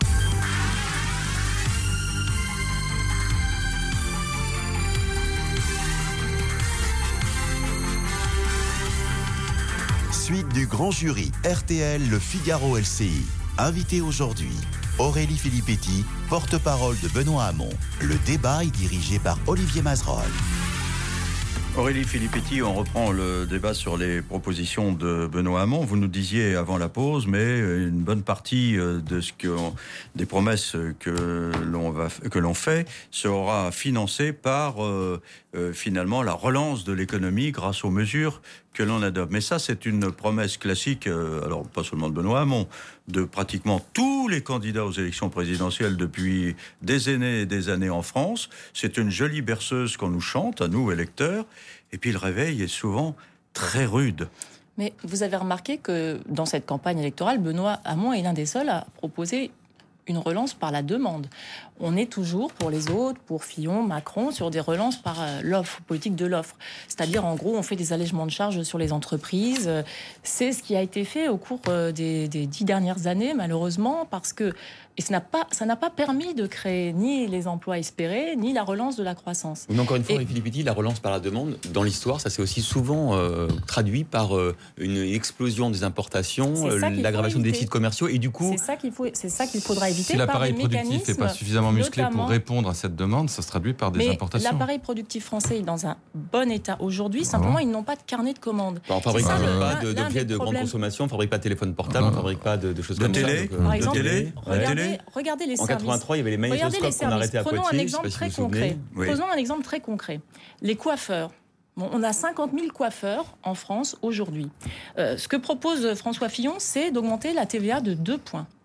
Suite du grand jury R T L Le Figaro L C I. Invité aujourd'hui, Aurélie Filippetti, porte-parole de Benoît Hamon. Le débat est dirigé par Olivier Mazerolle. Aurélie Filippetti, on reprend le débat sur les propositions de Benoît Hamon. Vous nous disiez avant la pause, mais une bonne partie de ce que, des promesses que l'on, va, que l'on fait sera financée par euh, euh, finalement la relance de l'économie grâce aux mesures que l'on adopte. Mais ça, c'est une promesse classique, euh, alors pas seulement de Benoît Hamon, de pratiquement tous les candidats aux élections présidentielles depuis des années et des années en France. C'est une jolie berceuse qu'on nous chante, à nous, électeurs, et puis le réveil est souvent très rude. Mais vous avez remarqué que dans cette campagne électorale, Benoît Hamon est l'un des seuls à proposer une relance par la demande. On est toujours, pour les autres, pour Fillon, Macron, sur des relances par l'offre, politique de l'offre. C'est-à-dire, en gros, on fait des allègements de charges sur les entreprises. C'est ce qui a été fait au cours des, des dix dernières années, malheureusement, parce que et ça n'a pas, ça n'a pas permis de créer ni les emplois espérés, ni la relance de la croissance. Mais encore une fois, et... Filippetti, la relance par la demande, dans l'histoire, ça s'est aussi souvent euh, traduit par euh, une explosion des importations, euh, l'aggravation des déficits commerciaux, et du coup... C'est ça qu'il faut, c'est ça qu'il faudra éviter. Si l'appareil par des productif n'est pas suffisamment musclé notamment... pour répondre à cette demande, ça se traduit par des mais importations. L'appareil productif français est dans un bon état aujourd'hui, simplement, ah. ils n'ont pas de carnet de commandes. On ne fabrique ça, pas de, d'objets de grande consommation, on ne fabrique pas de téléphone portable, on ne fabrique pas de, de choses de comme télé, ça. Donc, euh, par exemple, de télé, regardez, télé. regardez les En quatre-vingt-trois, il y avait les magnétoscopes qu'on a arrêtés à Poitiers. Prenons un exemple très si concret. Oui. Prenons un exemple très concret. Les coiffeurs. Bon, on a cinquante mille coiffeurs en France aujourd'hui. Euh, ce que propose François Fillon, c'est d'augmenter la T V A de deux points.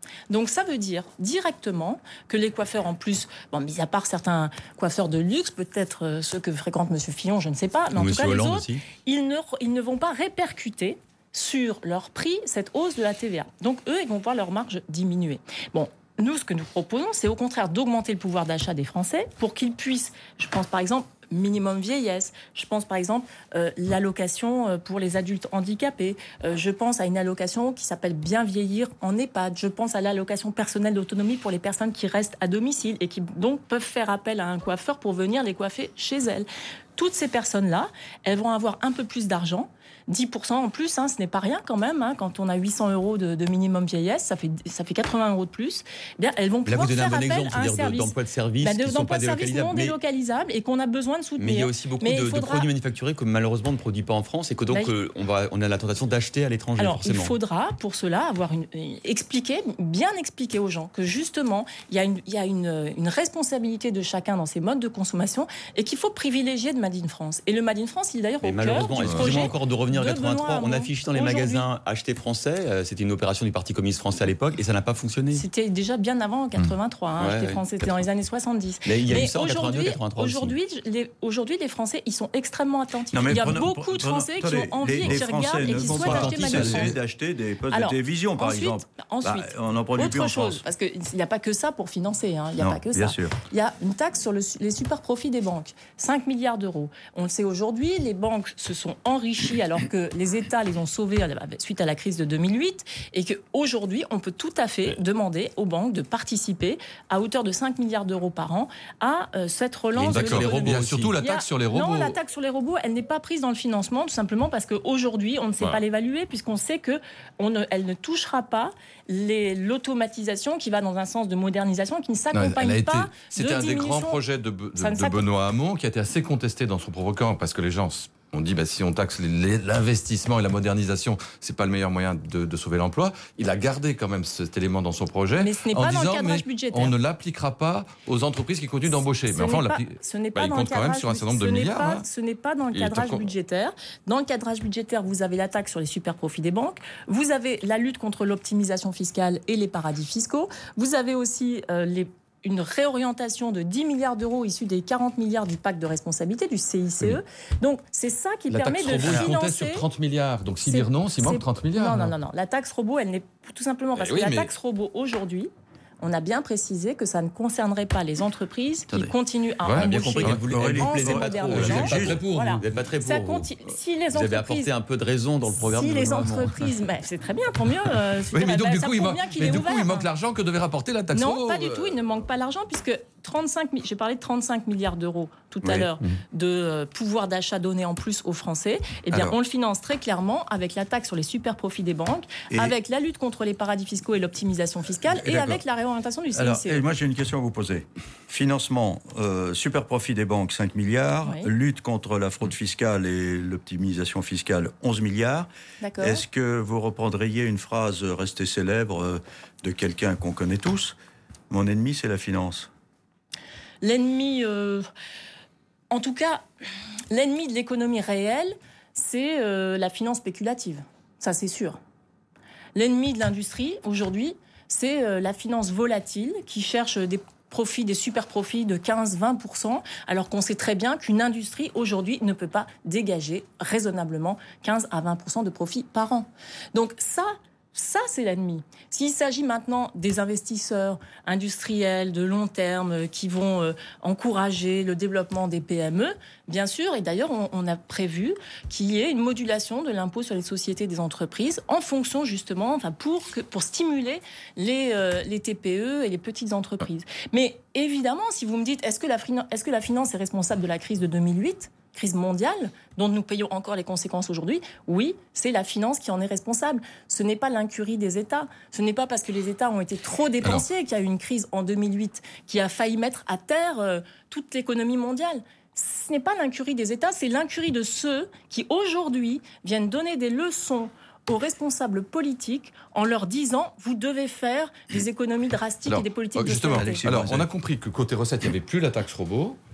Donc ça veut dire directement que les coiffeurs, en plus, bon, mis à part certains coiffeurs de luxe, peut-être euh, ceux que fréquente M. Fillon, je ne sais pas, mais en tout cas les autres, ils ne, ils ne vont pas répercuter sur leur prix cette hausse de la T V A. Donc eux, ils vont voir leur marge diminuer. Bon, nous, ce que nous proposons, c'est au contraire d'augmenter le pouvoir d'achat des Français pour qu'ils puissent, je pense par exemple, minimum vieillesse. Je pense par exemple euh, l'allocation pour les adultes handicapés. Euh, je pense à une allocation qui s'appelle Bien vieillir en EHPAD. Je pense à l'allocation personnelle d'autonomie pour les personnes qui restent à domicile et qui donc peuvent faire appel à un coiffeur pour venir les coiffer chez elles. Toutes ces personnes-là, elles vont avoir un peu plus d'argent. dix pour cent en plus, hein, ce n'est pas rien quand même. Hein, quand on a huit cents euros de, de minimum vieillesse, ça fait, ça fait quatre-vingts euros de plus. Eh bien, elles vont pouvoir faire appel à un service. D'emploi de service bah, de, qui ne sont pas de service non mais... délocalisables et qu'on a besoin de soutenir. Mais il y a aussi beaucoup de, faudra... de produits manufacturés que malheureusement on ne produit pas en France et que donc bah, on, va, on a la tentation d'acheter à l'étranger. Alors, forcément. Il faudra pour cela avoir une, expliquer, bien expliquer aux gens que justement il y a, une, il y a une, une responsabilité de chacun dans ses modes de consommation et qu'il faut privilégier de Made in France. Et le Made in France, il est d'ailleurs mais au malheureusement, cœur du projet encore de revenir en quatre-vingt-trois, on affiche dans les aujourd'hui. magasins achetés français. C'était une opération du Parti communiste français à l'époque et ça n'a pas fonctionné. C'était déjà bien avant quatre-vingt-trois. Hein, ouais, achetés français, c'était dans les années soixante-dix. Mais il y a Mais eu ça en quatre-vingt-deux, quatre-vingt-trois aujourd'hui, les, aujourd'hui, les Français, ils sont extrêmement attentifs. Non, il y a prenons, beaucoup prenons, de Français attendez, qui ont envie les, et qui regardent et qui souhaitent acheter Made in France. d'acheter des postes Alors, de télévision, par ensuite, exemple. Ensuite, bah, on en produit autre plus en chose, France. parce qu'il n'y a pas que ça pour financer. Hein, il n'y a non, pas que bien ça. sûr. Il y a une taxe sur le, les super profits des banques, cinq milliards d'euros. On le sait aujourd'hui, les banques se sont enrichies alors que les États les ont sauvées suite à la crise de deux mille huit et qu'aujourd'hui, on peut tout à fait demander aux banques de participer à hauteur de cinq milliards d'euros par an à euh, cette relance de l'économie. Il y a surtout la taxe sur les robots. Non, la taxe sur les robots, elle n'est pas prise dans le financement, tout simplement parce qu'aujourd'hui, on ne sait voilà. pas l'évaluer, puisqu'on sait qu'elle ne, ne touchera pas les, l'automatisation qui va dans un sens de modernisation, qui ne s'accompagne non, pas été, C'était un des grands projets de, de, de Benoît Hamon, qui a été assez contesté dans son propos, parce que les gens... On dit bah, si on taxe les, l'investissement et la modernisation, c'est pas le meilleur moyen de, de sauver l'emploi. Il a gardé quand même cet élément dans son projet. Mais ce n'est en pas disant, dans le cadrage budgétaire. On ne l'appliquera pas aux entreprises qui continuent d'embaucher. Ce mais enfin, on pas, l'applique. Ce n'est pas bah, il dans compte le quand même sur un certain nombre de milliards. Pas, hein. Ce n'est pas dans le cadrage budgétaire. Dans le cadrage budgétaire, vous avez la taxe sur les super profits des banques. Vous avez la lutte contre l'optimisation fiscale et les paradis fiscaux. Vous avez aussi euh, les une réorientation de dix milliards d'euros issus des quarante milliards du pacte de responsabilité, du C I C E. Oui. Donc, c'est ça qui la permet de financer... La taxe sur trente milliards. Donc, s'ils disent non, s'il manque trente milliards. Non, non, non, non. La taxe robot, elle n'est tout simplement parce eh que oui, la mais... taxe robot, aujourd'hui, on a bien précisé que ça ne concernerait pas les entreprises qui Attendez. continuent à ouais, embaucher bien compris, vous ne en plaisez pas trop. Vous n'êtes pas très pour. Voilà. Vous n'êtes pas très pour. Conti- si les vous avez apporté un peu de raison dans le programme. Si de les entreprises, bah, c'est très bien, tant mieux. Euh, oui, mais donc bah, du coup, il, man- mais du coup il manque hein. l'argent que devait rapporter la taxe Non, robot. pas du tout. Il ne manque pas l'argent puisque trente-cinq, j'ai parlé de trente-cinq milliards d'euros tout à oui. l'heure mmh. de euh, pouvoir d'achat donné en plus aux Français. Eh bien, alors, on le finance très clairement avec la taxe sur les super profits des banques, et avec la lutte contre les paradis fiscaux et l'optimisation fiscale, et, et avec la réorientation du C I C E. Alors, et moi, j'ai une question à vous poser. Financement, euh, super profit des banques, cinq milliards. Oui. Lutte contre la fraude fiscale et l'optimisation fiscale, onze milliards. D'accord. Est-ce que vous reprendriez une phrase restée célèbre euh, de quelqu'un qu'on connaît tous ? Mon ennemi, c'est la finance. L'ennemi, euh, en tout cas, l'ennemi de l'économie réelle, c'est euh, la finance spéculative. Ça, c'est sûr. L'ennemi de l'industrie, aujourd'hui, c'est euh, la finance volatile qui cherche des profits, des super profits de quinze à vingt pour cent, alors qu'on sait très bien qu'une industrie, aujourd'hui, ne peut pas dégager raisonnablement quinze à vingt pour cent de profits par an. Donc ça... Ça, c'est l'ennemi. S'il s'agit maintenant des investisseurs industriels de long terme qui vont euh, encourager le développement des P M E, bien sûr, et d'ailleurs, on, on a prévu qu'il y ait une modulation de l'impôt sur les sociétés des entreprises en fonction, justement, enfin, pour, que, pour stimuler les, euh, les T P E et les petites entreprises. Mais évidemment, si vous me dites, est-ce que la, est-ce que la finance est responsable de la crise de deux mille huit ? Crise mondiale, dont nous payons encore les conséquences aujourd'hui, oui, c'est la finance qui en est responsable. Ce n'est pas l'incurie des États. Ce n'est pas parce que les États ont été trop dépensiers Alors... qu'il y a eu une crise en deux mille huit qui a failli mettre à terre euh, toute l'économie mondiale. Ce n'est pas l'incurie des États, c'est l'incurie de ceux qui, aujourd'hui, viennent donner des leçons aux responsables politiques en leur disant vous devez faire des économies drastiques Alors, et des politiques justement, d'austérité. Alors, on a compris que côté recettes, il n'y avait plus la taxe robot.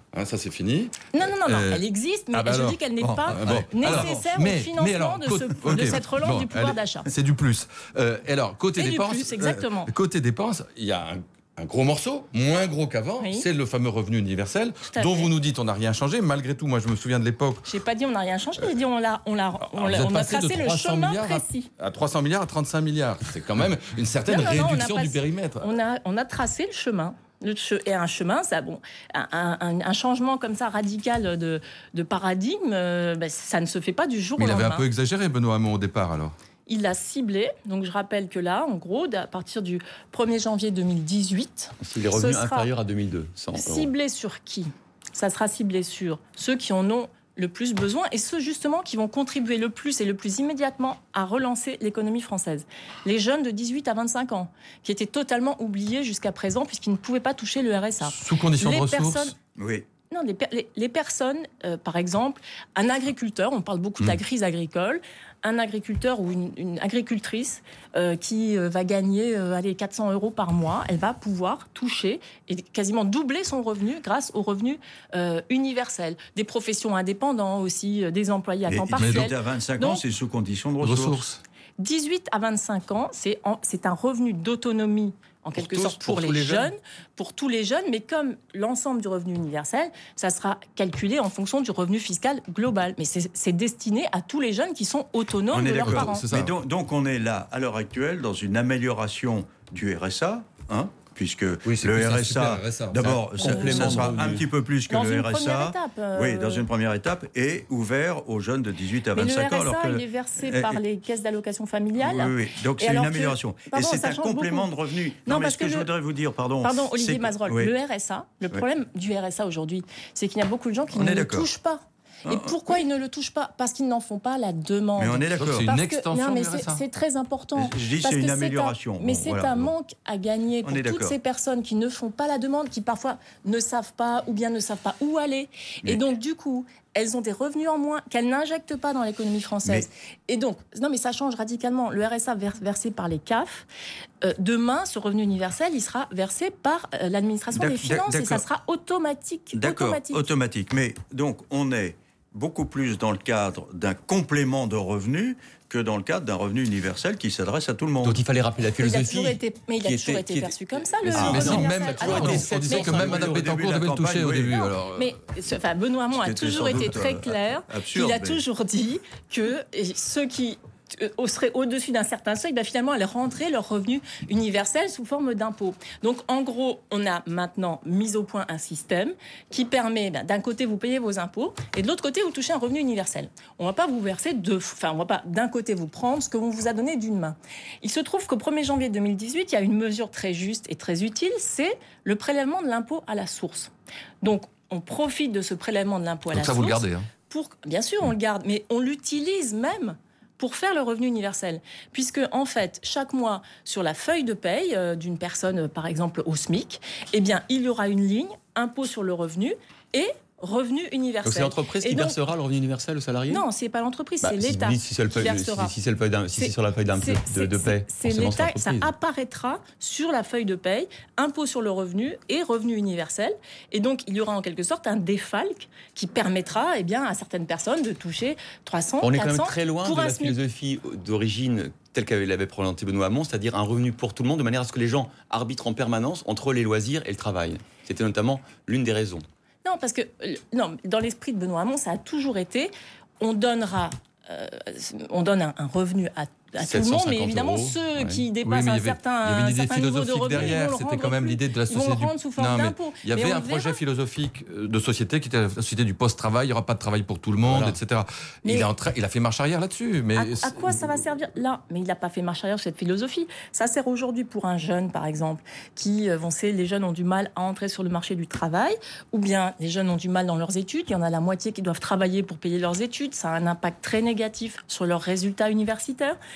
Hein, ça, c'est fini. Non, non, non, non Euh, elle existe, mais ah bah je alors, dis qu'elle n'est bon, pas euh, bon, nécessaire alors, mais- au financement mais alors, de, côté- ce- ok, de cette relance bon, du pouvoir allez, d'achat. C'est du plus. Euh, alors, côté Et du dépenses. plus, exactement. euh, côté dépenses, il y a un. Un gros morceau, moins gros qu'avant, Oui. c'est le fameux revenu universel, à dont fait. vous nous dites on n'a rien changé. Malgré tout, moi je me souviens de l'époque. J'ai pas dit on n'a rien changé, j'ai dit on l'a, on l'a, on, Alors, l'a- vous êtes on a passé de tracé le trois cents chemin milliards précis. à, à trois cents milliards à trente-cinq milliards. C'est quand même une certaine Non, non, non, on a réduction pas- du périmètre. On a, on a tracé le chemin. Le che- Et un chemin, ça, bon, un, un- un changement comme ça radical de, de paradigme, euh, ben, ça ne se fait pas du jour Mais au il avait lendemain. un peu exagéré, Benoît Hamon, au départ, alors. Il l'a ciblé. Donc je rappelle que là, en gros, à partir du premier janvier deux mille dix-huit, C'est les revenus ce sera inférieurs à deux mille deux. cent euros. ciblé sur qui? Ça sera ciblé sur ceux qui en ont le plus besoin et ceux justement qui vont contribuer le plus et le plus immédiatement à relancer l'économie française. Les jeunes de dix-huit à vingt-cinq ans, qui étaient totalement oubliés jusqu'à présent puisqu'ils ne pouvaient pas toucher le R S A. Sous condition Les de ressources. personnes- Oui. Non, les, per- les- les personnes, euh, par exemple, un agriculteur, on parle beaucoup de la Mm. crise agricole, un agriculteur ou une, une agricultrice euh, qui euh, va gagner euh, allez, quatre cents euros par mois, elle va pouvoir toucher et quasiment doubler son revenu grâce au revenu euh, universel. Des professions indépendantes aussi, euh, des employés à Et temps dix-huit partiel. à vingt-cinq ans, Donc- c'est sous condition de ressources. ressources. dix-huit à vingt-cinq ans, c'est en- c'est un revenu d'autonomie en quelque tous, sorte pour, pour les, tous les jeunes, jeunes pour tous les jeunes, mais comme l'ensemble du revenu universel, ça sera calculé en fonction du revenu fiscal global. Mais c'est c'est destiné à tous les jeunes qui sont autonomes On de est leurs d'accord. parents. C'est ça. Mais donc, donc on est là, à l'heure actuelle, dans une amélioration du R S A, hein, puisque Oui, c'est le plus un R S A, super R S A. d'abord, C'est un ça, complément ça sera de un revenu. petit peu plus que Dans le une R S première A. étape. euh, Oui, dans une première étape, et ouvert aux jeunes de dix-huit à Mais le vingt-cinq ans. R S A, alors que... il est versé Eh, par eh, les caisses d'allocation familiale. Oui, oui. Donc Et c'est une alors que- amélioration. Pardon, et c'est ça un change complément beaucoup. de revenu. Non, Non, mais parce ce que, que je le- voudrais vous dire, pardon. Pardon, c'est Olivier que- Mazerolle, oui. le R S A, le Oui. problème du R S A aujourd'hui, c'est qu'il y a beaucoup de gens qui On ne est le d'accord. touchent pas. Et Ah, pourquoi ils ne le touchent pas? Parce qu'ils n'en font pas la demande. Mais on est Donc, d'accord. c'est une Parce que- extension non, mais du R S A. c'est c'est très important. Je dis Parce c'est une que un- amélioration. mais Bon, c'est voilà. un manque à gagner On pour est toutes d'accord. ces personnes qui ne font pas la demande, qui parfois ne savent pas ou bien ne savent pas où aller. Mais- Et donc, du coup, elles ont des revenus en moins qu'elles n'injectent pas dans l'économie française. Et donc, non, mais ça change radicalement. Le R S A vers- versé par les C A F, euh, demain, ce revenu universel, il sera versé par euh, l'administration D'ac- des finances et ça d'accord. sera automatique. D'accord, automatique. automatique. Mais donc, on est beaucoup plus dans le cadre d'un complément de revenus que dans le cadre d'un revenu universel qui s'adresse à tout le monde. Donc il fallait rappeler la Mais il a philosophie. toujours été, mais il a qui toujours était- été qui perçu était- comme ça, le Mais Ah, revenu mais si, universel. même, Alors, on dit- mais- on disait que mais- même Madame au début de Bettencourt la devait le toucher au campagne, début. oui. alors, euh, Mais ce- enfin, Benoît Hamon a Ce qui était toujours sans été doute, très euh, clair. absurde, Il a mais- toujours dit que ceux qui euh, seraient au-dessus d'un certain seuil, ben finalement, allaient rentrer leur revenu universel sous forme d'impôt. Donc, en gros, on a maintenant mis au point un système qui permet, ben, d'un côté, vous payez vos impôts, et de l'autre côté, vous touchez un revenu universel. On ne va pas vous verser deux, enfin, on ne va pas d'un côté vous prendre ce que l'on vous a donné d'une main. Il se trouve qu'au premier janvier deux mille dix-huit, il y a une mesure très juste et très utile, c'est le prélèvement de l'impôt à la source. Donc, on profite de ce prélèvement de l'impôt à donc la ça, source. vous le gardez. Hein. Pour, bien sûr, on le garde, mais on l'utilise même pour faire le revenu universel. Puisque, en fait, chaque mois, sur la feuille de paye euh, d'une personne, euh, par exemple, au SMIC, eh bien, il y aura une ligne, impôt sur le revenu et revenu universel. Donc c'est l'entreprise Et qui donc- versera le revenu universel au salarié? Non, c'est pas l'entreprise, Bah, c'est si l'État vous dites si c'est le qui feuille- versera. si- si c'est le feuille d'un- si C'est- c'est sur la feuille d'un- C'est- de, c'est- de paie, c'est forcément, l'État, ça l'entreprise. apparaîtra sur la feuille de paye, impôt sur le revenu et revenu universel. Et donc, il y aura en quelque sorte un défalque qui permettra eh bien, à certaines personnes de toucher trois cents, On est quand quatre cents même très loin pour de un la SMIC. philosophie d'origine telle qu'avait l'avait présenté Benoît Hamon, c'est-à-dire un revenu pour tout le monde, de manière à ce que les gens arbitrent en permanence entre les loisirs et le travail. C'était notamment l'une des raisons. Non, parce que euh, non, dans l'esprit de Benoît Hamon, ça a toujours été on donnera, euh, on donne un, un revenu à, à tout le monde, mais évidemment euros, ceux ouais. qui Oui, dépassent mais il y un avait, certain, il y avait une idée certain niveau de philosophique revenu, ils vont derrière. le C'était rendre quand même plus. l'idée de la Ils vont société le du. rendre sous forme Non, mais d'impôt. il y Mais avait on un le projet verra. philosophique euh, de société qui était la société du post-travail. Il n'y aura pas de travail pour tout le monde, Voilà. et cetera. Mais- Il, est en train, il a fait marche arrière là-dessus. Mais À, à quoi ça va servir là? Mais il n'a pas fait marche arrière sur cette philosophie. Ça sert aujourd'hui pour un jeune, par exemple, qui, euh, vont, c'est, les jeunes ont du mal à entrer sur le marché du travail, ou bien les jeunes ont du mal dans leurs études. Il y en a la moitié qui doivent travailler pour payer leurs études. Ça a un impact très négatif sur leurs résultats universitaires.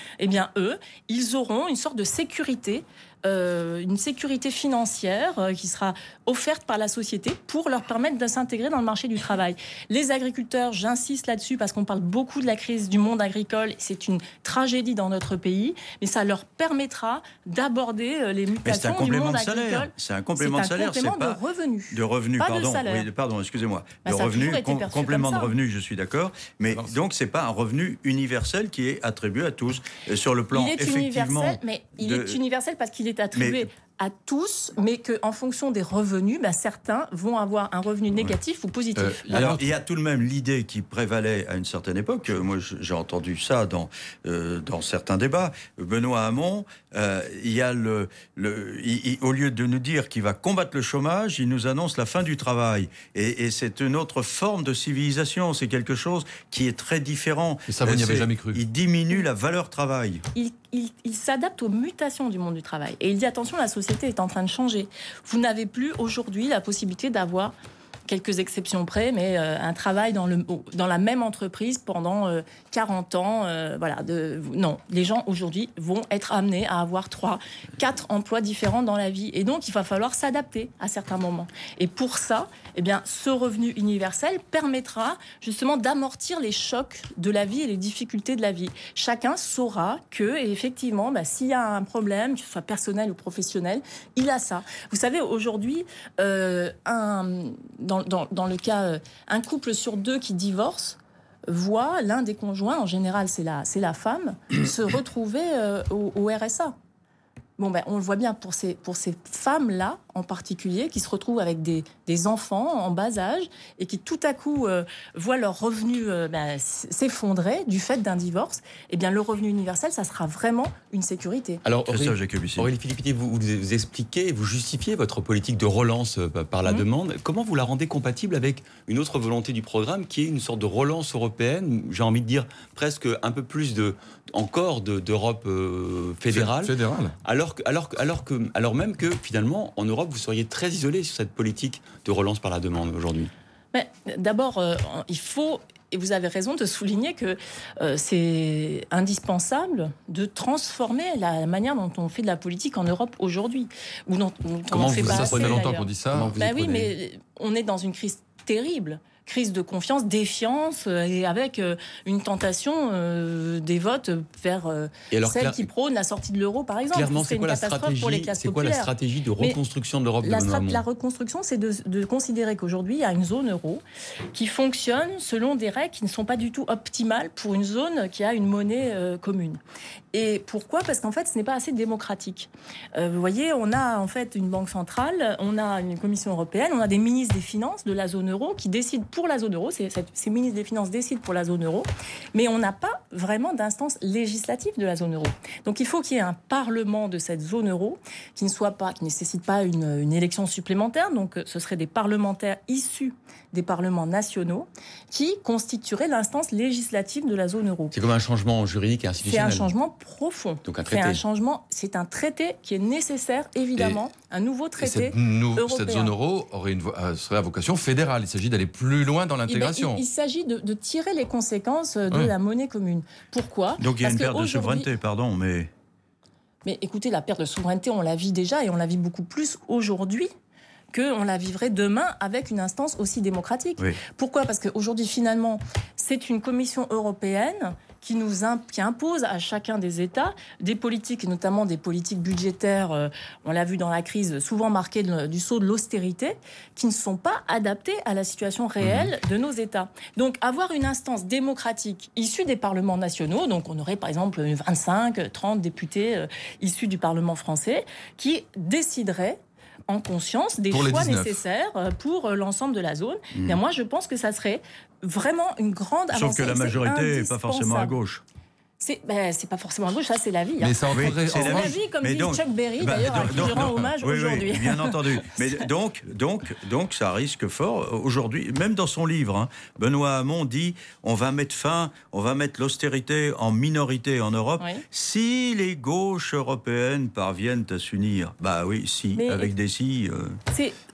eh bien eux, ils auront une sorte de sécurité, euh, une sécurité financière euh, qui sera offerte par la société pour leur permettre de s'intégrer dans le marché du travail. Les agriculteurs, j'insiste là-dessus parce qu'on parle beaucoup de la crise du monde agricole, c'est une tragédie dans notre pays, mais ça leur permettra d'aborder les mutations du monde agricole. C'est un complément de salaire, c'est un complément de revenus. De revenus, pas pardon. De salaire. Oui, pardon, excusez-moi. Bah, de revenus, com- complément de ça. revenus, je suis d'accord. Mais non, donc, c'est pas un revenu universel qui est attribué à tous. Et sur le plan, il est effectivement. Universel, mais il de... est universel parce qu'il est attribué. Mais... à tous, mais qu'en fonction des revenus, bah, certains vont avoir un revenu négatif ouais. ou positif. Euh, alors, il y a tout de même l'idée qui prévalait à une certaine époque. Moi, j'ai entendu ça dans, euh, dans certains débats. Benoît Hamon, euh, il y a le, le, il, il, au lieu de nous dire qu'il va combattre le chômage, il nous annonce la fin du travail. Et, et c'est une autre forme de civilisation. C'est quelque chose qui est très différent. Et ça, vous n'y avez jamais cru. Il diminue la valeur travail. Il, il, il s'adapte aux mutations du monde du travail. Et il dit attention, la société est en train de changer. Vous n'avez plus aujourd'hui la possibilité d'avoir, quelques exceptions près, mais euh, un travail dans, le, dans la même entreprise pendant euh, quarante ans. Euh, voilà, de, non, les gens aujourd'hui vont être amenés à avoir trois, quatre emplois différents dans la vie. Et donc, il va falloir s'adapter à certains moments. Et pour ça, eh bien, ce revenu universel permettra justement d'amortir les chocs de la vie et les difficultés de la vie. Chacun saura que, et effectivement, bah, s'il y a un problème, que ce soit personnel ou professionnel, il a ça. Vous savez, aujourd'hui, euh, un, dans, dans, dans le cas, euh, un couple sur deux qui divorce voit l'un des conjoints, en général c'est la, c'est la femme, se retrouver euh, au, au R S A. Bon, ben, on le voit bien pour ces, pour ces femmes-là, en particulier, qui se retrouvent avec des, des enfants en bas âge et qui, tout à coup, euh, voient leurs revenus euh, ben, s'effondrer du fait d'un divorce. Eh bien, le revenu universel, ça sera vraiment une sécurité. Alors, Aurélie, Aurélie Filippetti, vous, vous expliquez, vous justifiez votre politique de relance par la mmh. demande. Comment vous la rendez compatible avec une autre volonté du programme, qui est une sorte de relance européenne, j'ai envie de dire presque un peu plus de, encore de, d'Europe euh, fédérale, fédérale. Alors, alors, alors, que, alors même que, finalement, en Europe, vous seriez très isolé sur cette politique de relance par la demande aujourd'hui. Mais, d'abord, euh, il faut, et vous avez raison de souligner que euh, c'est indispensable de transformer la manière dont on fait de la politique en Europe aujourd'hui. Ou dont, dont Comment on vous, fait pas ça assez, fait longtemps d'ailleurs. qu'on dit ça. Bah oui, mais on est dans une crise terrible. Crise de confiance, défiance, euh, et avec euh, une tentation euh, des votes vers euh, alors, celles qui prônent la sortie de l'euro, par exemple. Clairement, c'est, c'est une quoi la catastrophe stratégie, pour les classes c'est quoi populaires. la stratégie de reconstruction Mais de l'Europe de la, strat- la reconstruction, c'est de, de considérer qu'aujourd'hui, il y a une zone euro qui fonctionne selon des règles qui ne sont pas du tout optimales pour une zone qui a une monnaie euh, commune. Et pourquoi ? Parce qu'en fait, ce n'est pas assez démocratique. Euh, vous voyez, on a en fait une banque centrale, on a une commission européenne, on a des ministres des Finances de la zone euro qui décident pour la zone euro. C'est, ces ministres des Finances décident pour la zone euro, mais on n'a pas vraiment d'instance législative de la zone euro. Donc il faut qu'il y ait un parlement de cette zone euro qui ne soit pas, qui ne nécessite pas une, une élection supplémentaire. Donc ce seraient des parlementaires issus des parlements nationaux qui constitueraient l'instance législative de la zone euro. C'est comme un changement juridique et institutionnel. C'est un changement profond. Donc un traité. C'est un changement, c'est un traité qui est nécessaire, évidemment, et, un nouveau traité et cette, nou, européen. Cette zone euro aurait une, serait à vocation fédérale. Il s'agit d'aller plus loin dans l'intégration. Il, il, il s'agit de, de tirer les conséquences de oui. la monnaie commune. Pourquoi ? Donc il y a Parce une perte de souveraineté, pardon, mais... Mais écoutez, la perte de souveraineté, on la vit déjà et on la vit beaucoup plus aujourd'hui qu'on la vivrait demain avec une instance aussi démocratique. Oui. Pourquoi ? Parce qu'aujourd'hui, finalement, c'est une Commission européenne qui nous imp- qui impose à chacun des États des politiques, et notamment des politiques budgétaires, euh, on l'a vu dans la crise, souvent marquées de, du sceau de l'austérité, qui ne sont pas adaptées à la situation réelle mmh. de nos États. Donc, avoir une instance démocratique issue des parlements nationaux, donc on aurait par exemple vingt-cinq, trente députés euh, issus du Parlement français, qui décideraient en conscience des pour choix nécessaires pour l'ensemble de la zone. Mmh. Et moi, je pense que ça serait vraiment une grande avancée. Sauf que la majorité n'est pas forcément à gauche. C'est, ben, c'est pas forcément à gauche, ça c'est la vie. Hein. Mais ça en oui, c'est, c'est la vie, comme dit donc, Chuck Berry, bah, d'ailleurs, donc, à qui je rends hommage oui, aujourd'hui. Oui, bien entendu. Mais donc, donc, donc, ça risque fort. Aujourd'hui, même dans son livre, hein, Benoît Hamon dit on va mettre fin, on va mettre l'austérité en minorité en Europe oui. si les gauches européennes parviennent à s'unir. Bah oui, si, mais avec des si. Euh... C'est...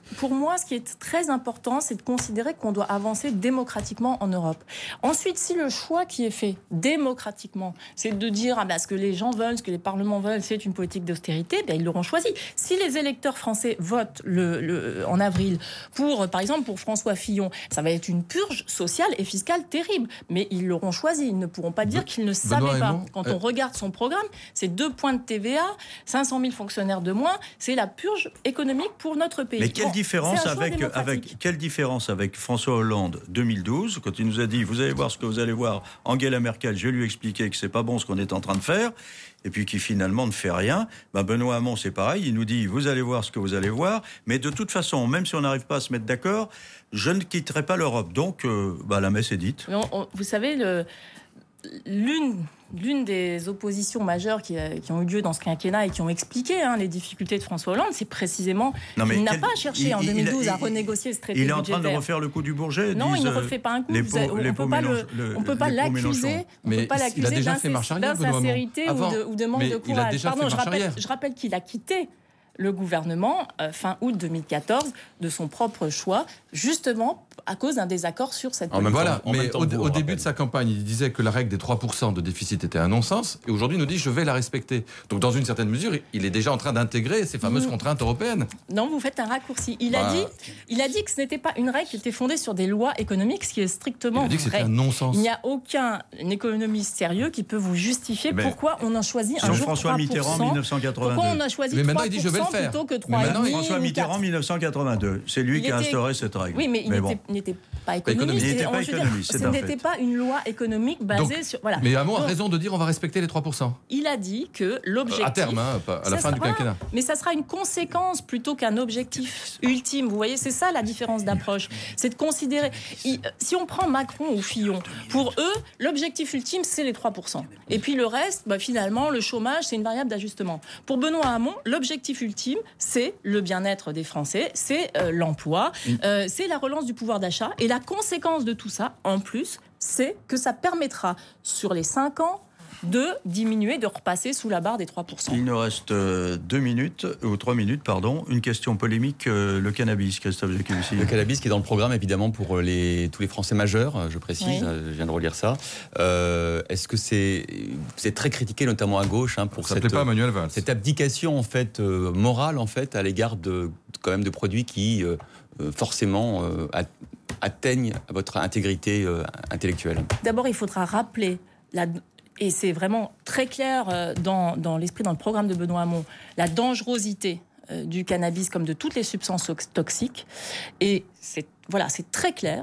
pour moi, ce qui est très important, c'est de considérer qu'on doit avancer démocratiquement en Europe. Ensuite, si le choix qui est fait démocratiquement, c'est de dire ah ben, ce que les gens veulent, ce que les parlements veulent, c'est une politique d'austérité, ben, ils l'auront choisi. Si les électeurs français votent le, le, en avril pour, par exemple, pour François Fillon, ça va être une purge sociale et fiscale terrible. Mais ils l'auront choisi. Ils ne pourront pas dire qu'ils ne savaient pas. Raymond, Quand euh... on regarde son programme, c'est deux points de T V A, cinq cent mille fonctionnaires de moins. C'est la purge économique pour notre pays. Mais quelle bon, différence avec, avec quelle différence avec François Hollande deux mille douze, quand il nous a dit vous allez voir ce que vous allez voir, Angela Merkel, je lui ai expliqué que c'est pas bon ce qu'on est en train de faire, et puis qui finalement ne fait rien. Ben Benoît Hamon, c'est pareil, il nous dit vous allez voir ce que vous allez voir, mais de toute façon, même si on n'arrive pas à se mettre d'accord, je ne quitterai pas l'Europe. Donc, euh, bah, la messe est dite. On, on, vous savez, le, l'une, l'une des oppositions majeures qui, qui ont eu lieu dans ce quinquennat et qui ont expliqué hein, les difficultés de François Hollande, c'est précisément qu'il n'a quel, pas cherché il, en deux mille douze il, à renégocier ce traité budgétaire. Il est budgétaire. en train de refaire le coup du Bourget. Non, disent, il ne refait pas un coup. Les vous, pots, on ne peut pas, le, le, on peut pas l'accuser, on peut pas l'accuser d'insincérité ou de, ou de manque de courage. Pardon, je rappelle, je rappelle qu'il a quitté le gouvernement, euh, fin août deux mille quatorze, de son propre choix, justement à cause d'un désaccord sur cette politique. Voilà, mais au, au début de sa campagne, il disait que la règle des trois pour cent de déficit était un non-sens, et aujourd'hui il nous dit je vais la respecter. Donc dans une certaine mesure, il est déjà en train d'intégrer ces fameuses mmh. contraintes européennes. Non, vous faites un raccourci. Il, bah... a dit, il a dit que ce n'était pas une règle qui était fondée sur des lois économiques, ce qui est strictement vrai. Il a dit que c'était un non-sens. Il n'y a aucun économiste sérieux qui peut vous justifier mais pourquoi on en choisit un jour François Mitterrand, dix-neuf cent quatre-vingt-deux. Pourquoi on a choisi mais trois pour cent il dit, je vais le faire. plutôt que trois virgule cinq. François Mitterrand, dix-neuf cent quatre-vingt-deux. C'est lui il qui était... a instauré cette règle. Oui, mais il mais n'était, bon. n'était pas économiste. Il n'était pas économiste. Ce n'était pas une loi économique basée Donc, sur. Voilà. Mais Hamon a Donc, raison de dire on va respecter les trois pour cent. Il a dit que l'objectif. À terme, hein, à la fin sera, du quinquennat. Mais ça sera une conséquence plutôt qu'un objectif ultime. Vous voyez, c'est ça la différence d'approche. C'est de considérer. Il, si on prend Macron ou Fillon, pour eux, l'objectif ultime, c'est les trois pour cent. Et puis le reste, bah, finalement, le chômage, c'est une variable d'ajustement. Pour Benoît Hamon, l'objectif ultime, c'est le bien-être des Français, c'est euh, l'emploi, euh, c'est la relance du pouvoir d'achat. Et la conséquence de tout ça, en plus, c'est que ça permettra, sur les cinq ans, de diminuer, de repasser sous la barre des trois pour cent. Il nous reste euh, deux minutes, ou trois minutes, pardon. Une question polémique, euh, le cannabis, Christophe Jacobussi. Le cannabis qui est dans le programme, évidemment, pour les, tous les Français majeurs, je précise, oui. Je viens de relire ça. Euh, est-ce que c'est, c'est très critiqué, notamment à gauche, hein, pour ça cette, pas Manuel Valls. cette abdication, en fait, euh, morale, en fait, à l'égard de, quand même, de produits qui, euh, forcément, euh, atteignent votre intégrité euh, intellectuelle? D'abord, il faudra rappeler la... Et c'est vraiment très clair dans, dans l'esprit, dans le programme de Benoît Hamon, la dangerosité du cannabis comme de toutes les substances toxiques. Et c'est, voilà, c'est très clair.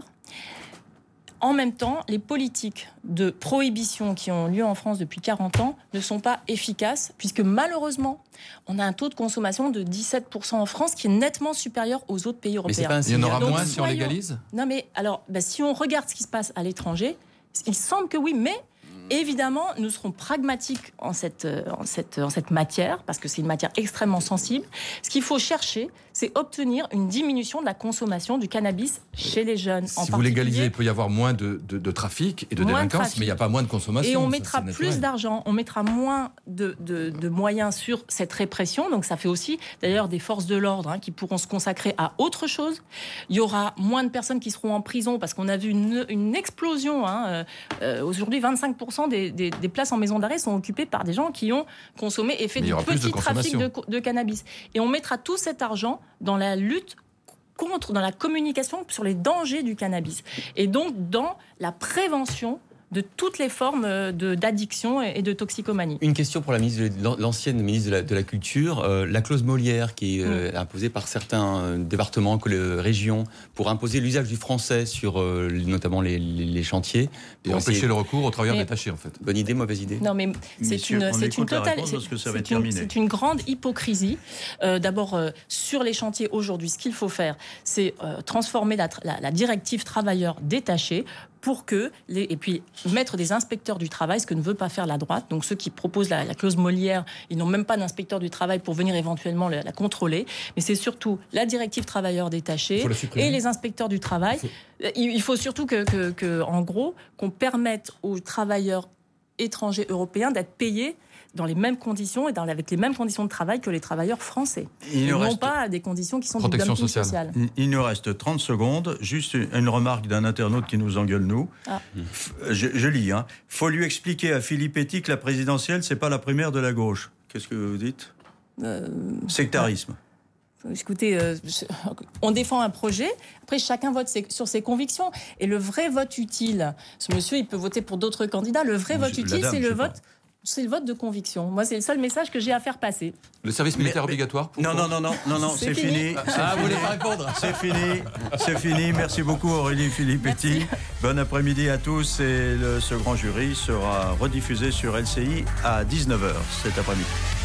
En même temps, les politiques de prohibition qui ont lieu en France depuis quarante ans ne sont pas efficaces, puisque malheureusement, on a un taux de consommation de dix-sept pour cent en France qui est nettement supérieur aux autres pays européens. Mais c'est pas un Il y en aura Donc, moins si on soyons... légalise ? Non mais alors, bah, si on regarde ce qui se passe à l'étranger, il semble que oui, mais... Évidemment, nous serons pragmatiques en cette, en, cette, en cette matière, parce que c'est une matière extrêmement sensible. Ce qu'il faut chercher, c'est obtenir une diminution de la consommation du cannabis chez les jeunes. En si vous légalisez, il peut y avoir moins de, de, de trafic et de moins délinquance, de mais il n'y a pas moins de consommation. Et on mettra ça, plus d'argent, on mettra moins de, de, de moyens sur cette répression. Donc ça fait aussi, d'ailleurs, des forces de l'ordre hein, qui pourront se consacrer à autre chose. Il y aura moins de personnes qui seront en prison, parce qu'on a vu une, une explosion. Hein, euh, aujourd'hui, vingt-cinq pour cent Des, des, des places en maison d'arrêt sont occupées par des gens qui ont consommé et fait du petit trafic de, de cannabis. Et on mettra tout cet argent dans la lutte contre, dans la communication sur les dangers du cannabis. Et donc dans la prévention de toutes les formes de, d'addiction et de toxicomanie. Une question pour la ministre, l'ancienne ministre de la, de la Culture. Euh, la clause Molière qui est euh, mmh. imposée par certains euh, départements, que les régions, pour imposer l'usage du français sur euh, notamment les, les, les chantiers. Et empêcher essayer... le recours aux travailleurs mais... détachés, en fait. Bonne idée, mauvaise idée? Non, mais c'est Messieurs, une, c'est une totale... C'est, que ça va c'est, une, c'est une grande hypocrisie. Euh, d'abord, euh, sur les chantiers aujourd'hui, ce qu'il faut faire, c'est euh, transformer la, la, la directive travailleurs détachés pour que, les, et puis mettre des inspecteurs du travail, ce que ne veut pas faire la droite. Donc ceux qui proposent la, la clause Molière, ils n'ont même pas d'inspecteur du travail pour venir éventuellement la, la contrôler. Mais c'est surtout la directive travailleurs détachés et les inspecteurs du travail. Il faut, il, il faut surtout que, que, que, en gros, qu'on permette aux travailleurs étrangers européens d'être payés dans les mêmes conditions et dans, avec les mêmes conditions de travail que les travailleurs français. Il et non reste... pas à des conditions qui sont Protection du dumping sociale. social. Il nous reste trente secondes. Juste une remarque d'un internaute qui nous engueule, nous. Ah. Je, je lis, hein. Faut lui expliquer à Filippetti que la présidentielle, c'est pas la primaire de la gauche. Qu'est-ce que vous dites ? Euh, Sectarisme. Écoutez, euh, on défend un projet, après chacun vote ses, sur ses convictions. Et le vrai vote utile, ce monsieur, il peut voter pour d'autres candidats, le vrai vote Je, utile, dame, c'est le pas. vote... C'est le vote de conviction. Moi, c'est le seul message que j'ai à faire passer. Le service militaire mais, obligatoire pour Non, non, non, non, non, non, c'est, c'est fini. fini. Ah, vous voulez pas répondre ? C'est fini, c'est fini. Merci beaucoup Aurélie Filippetti. Bon après-midi à tous. Et le, ce grand jury sera rediffusé sur L C I à dix-neuf heures cet après-midi.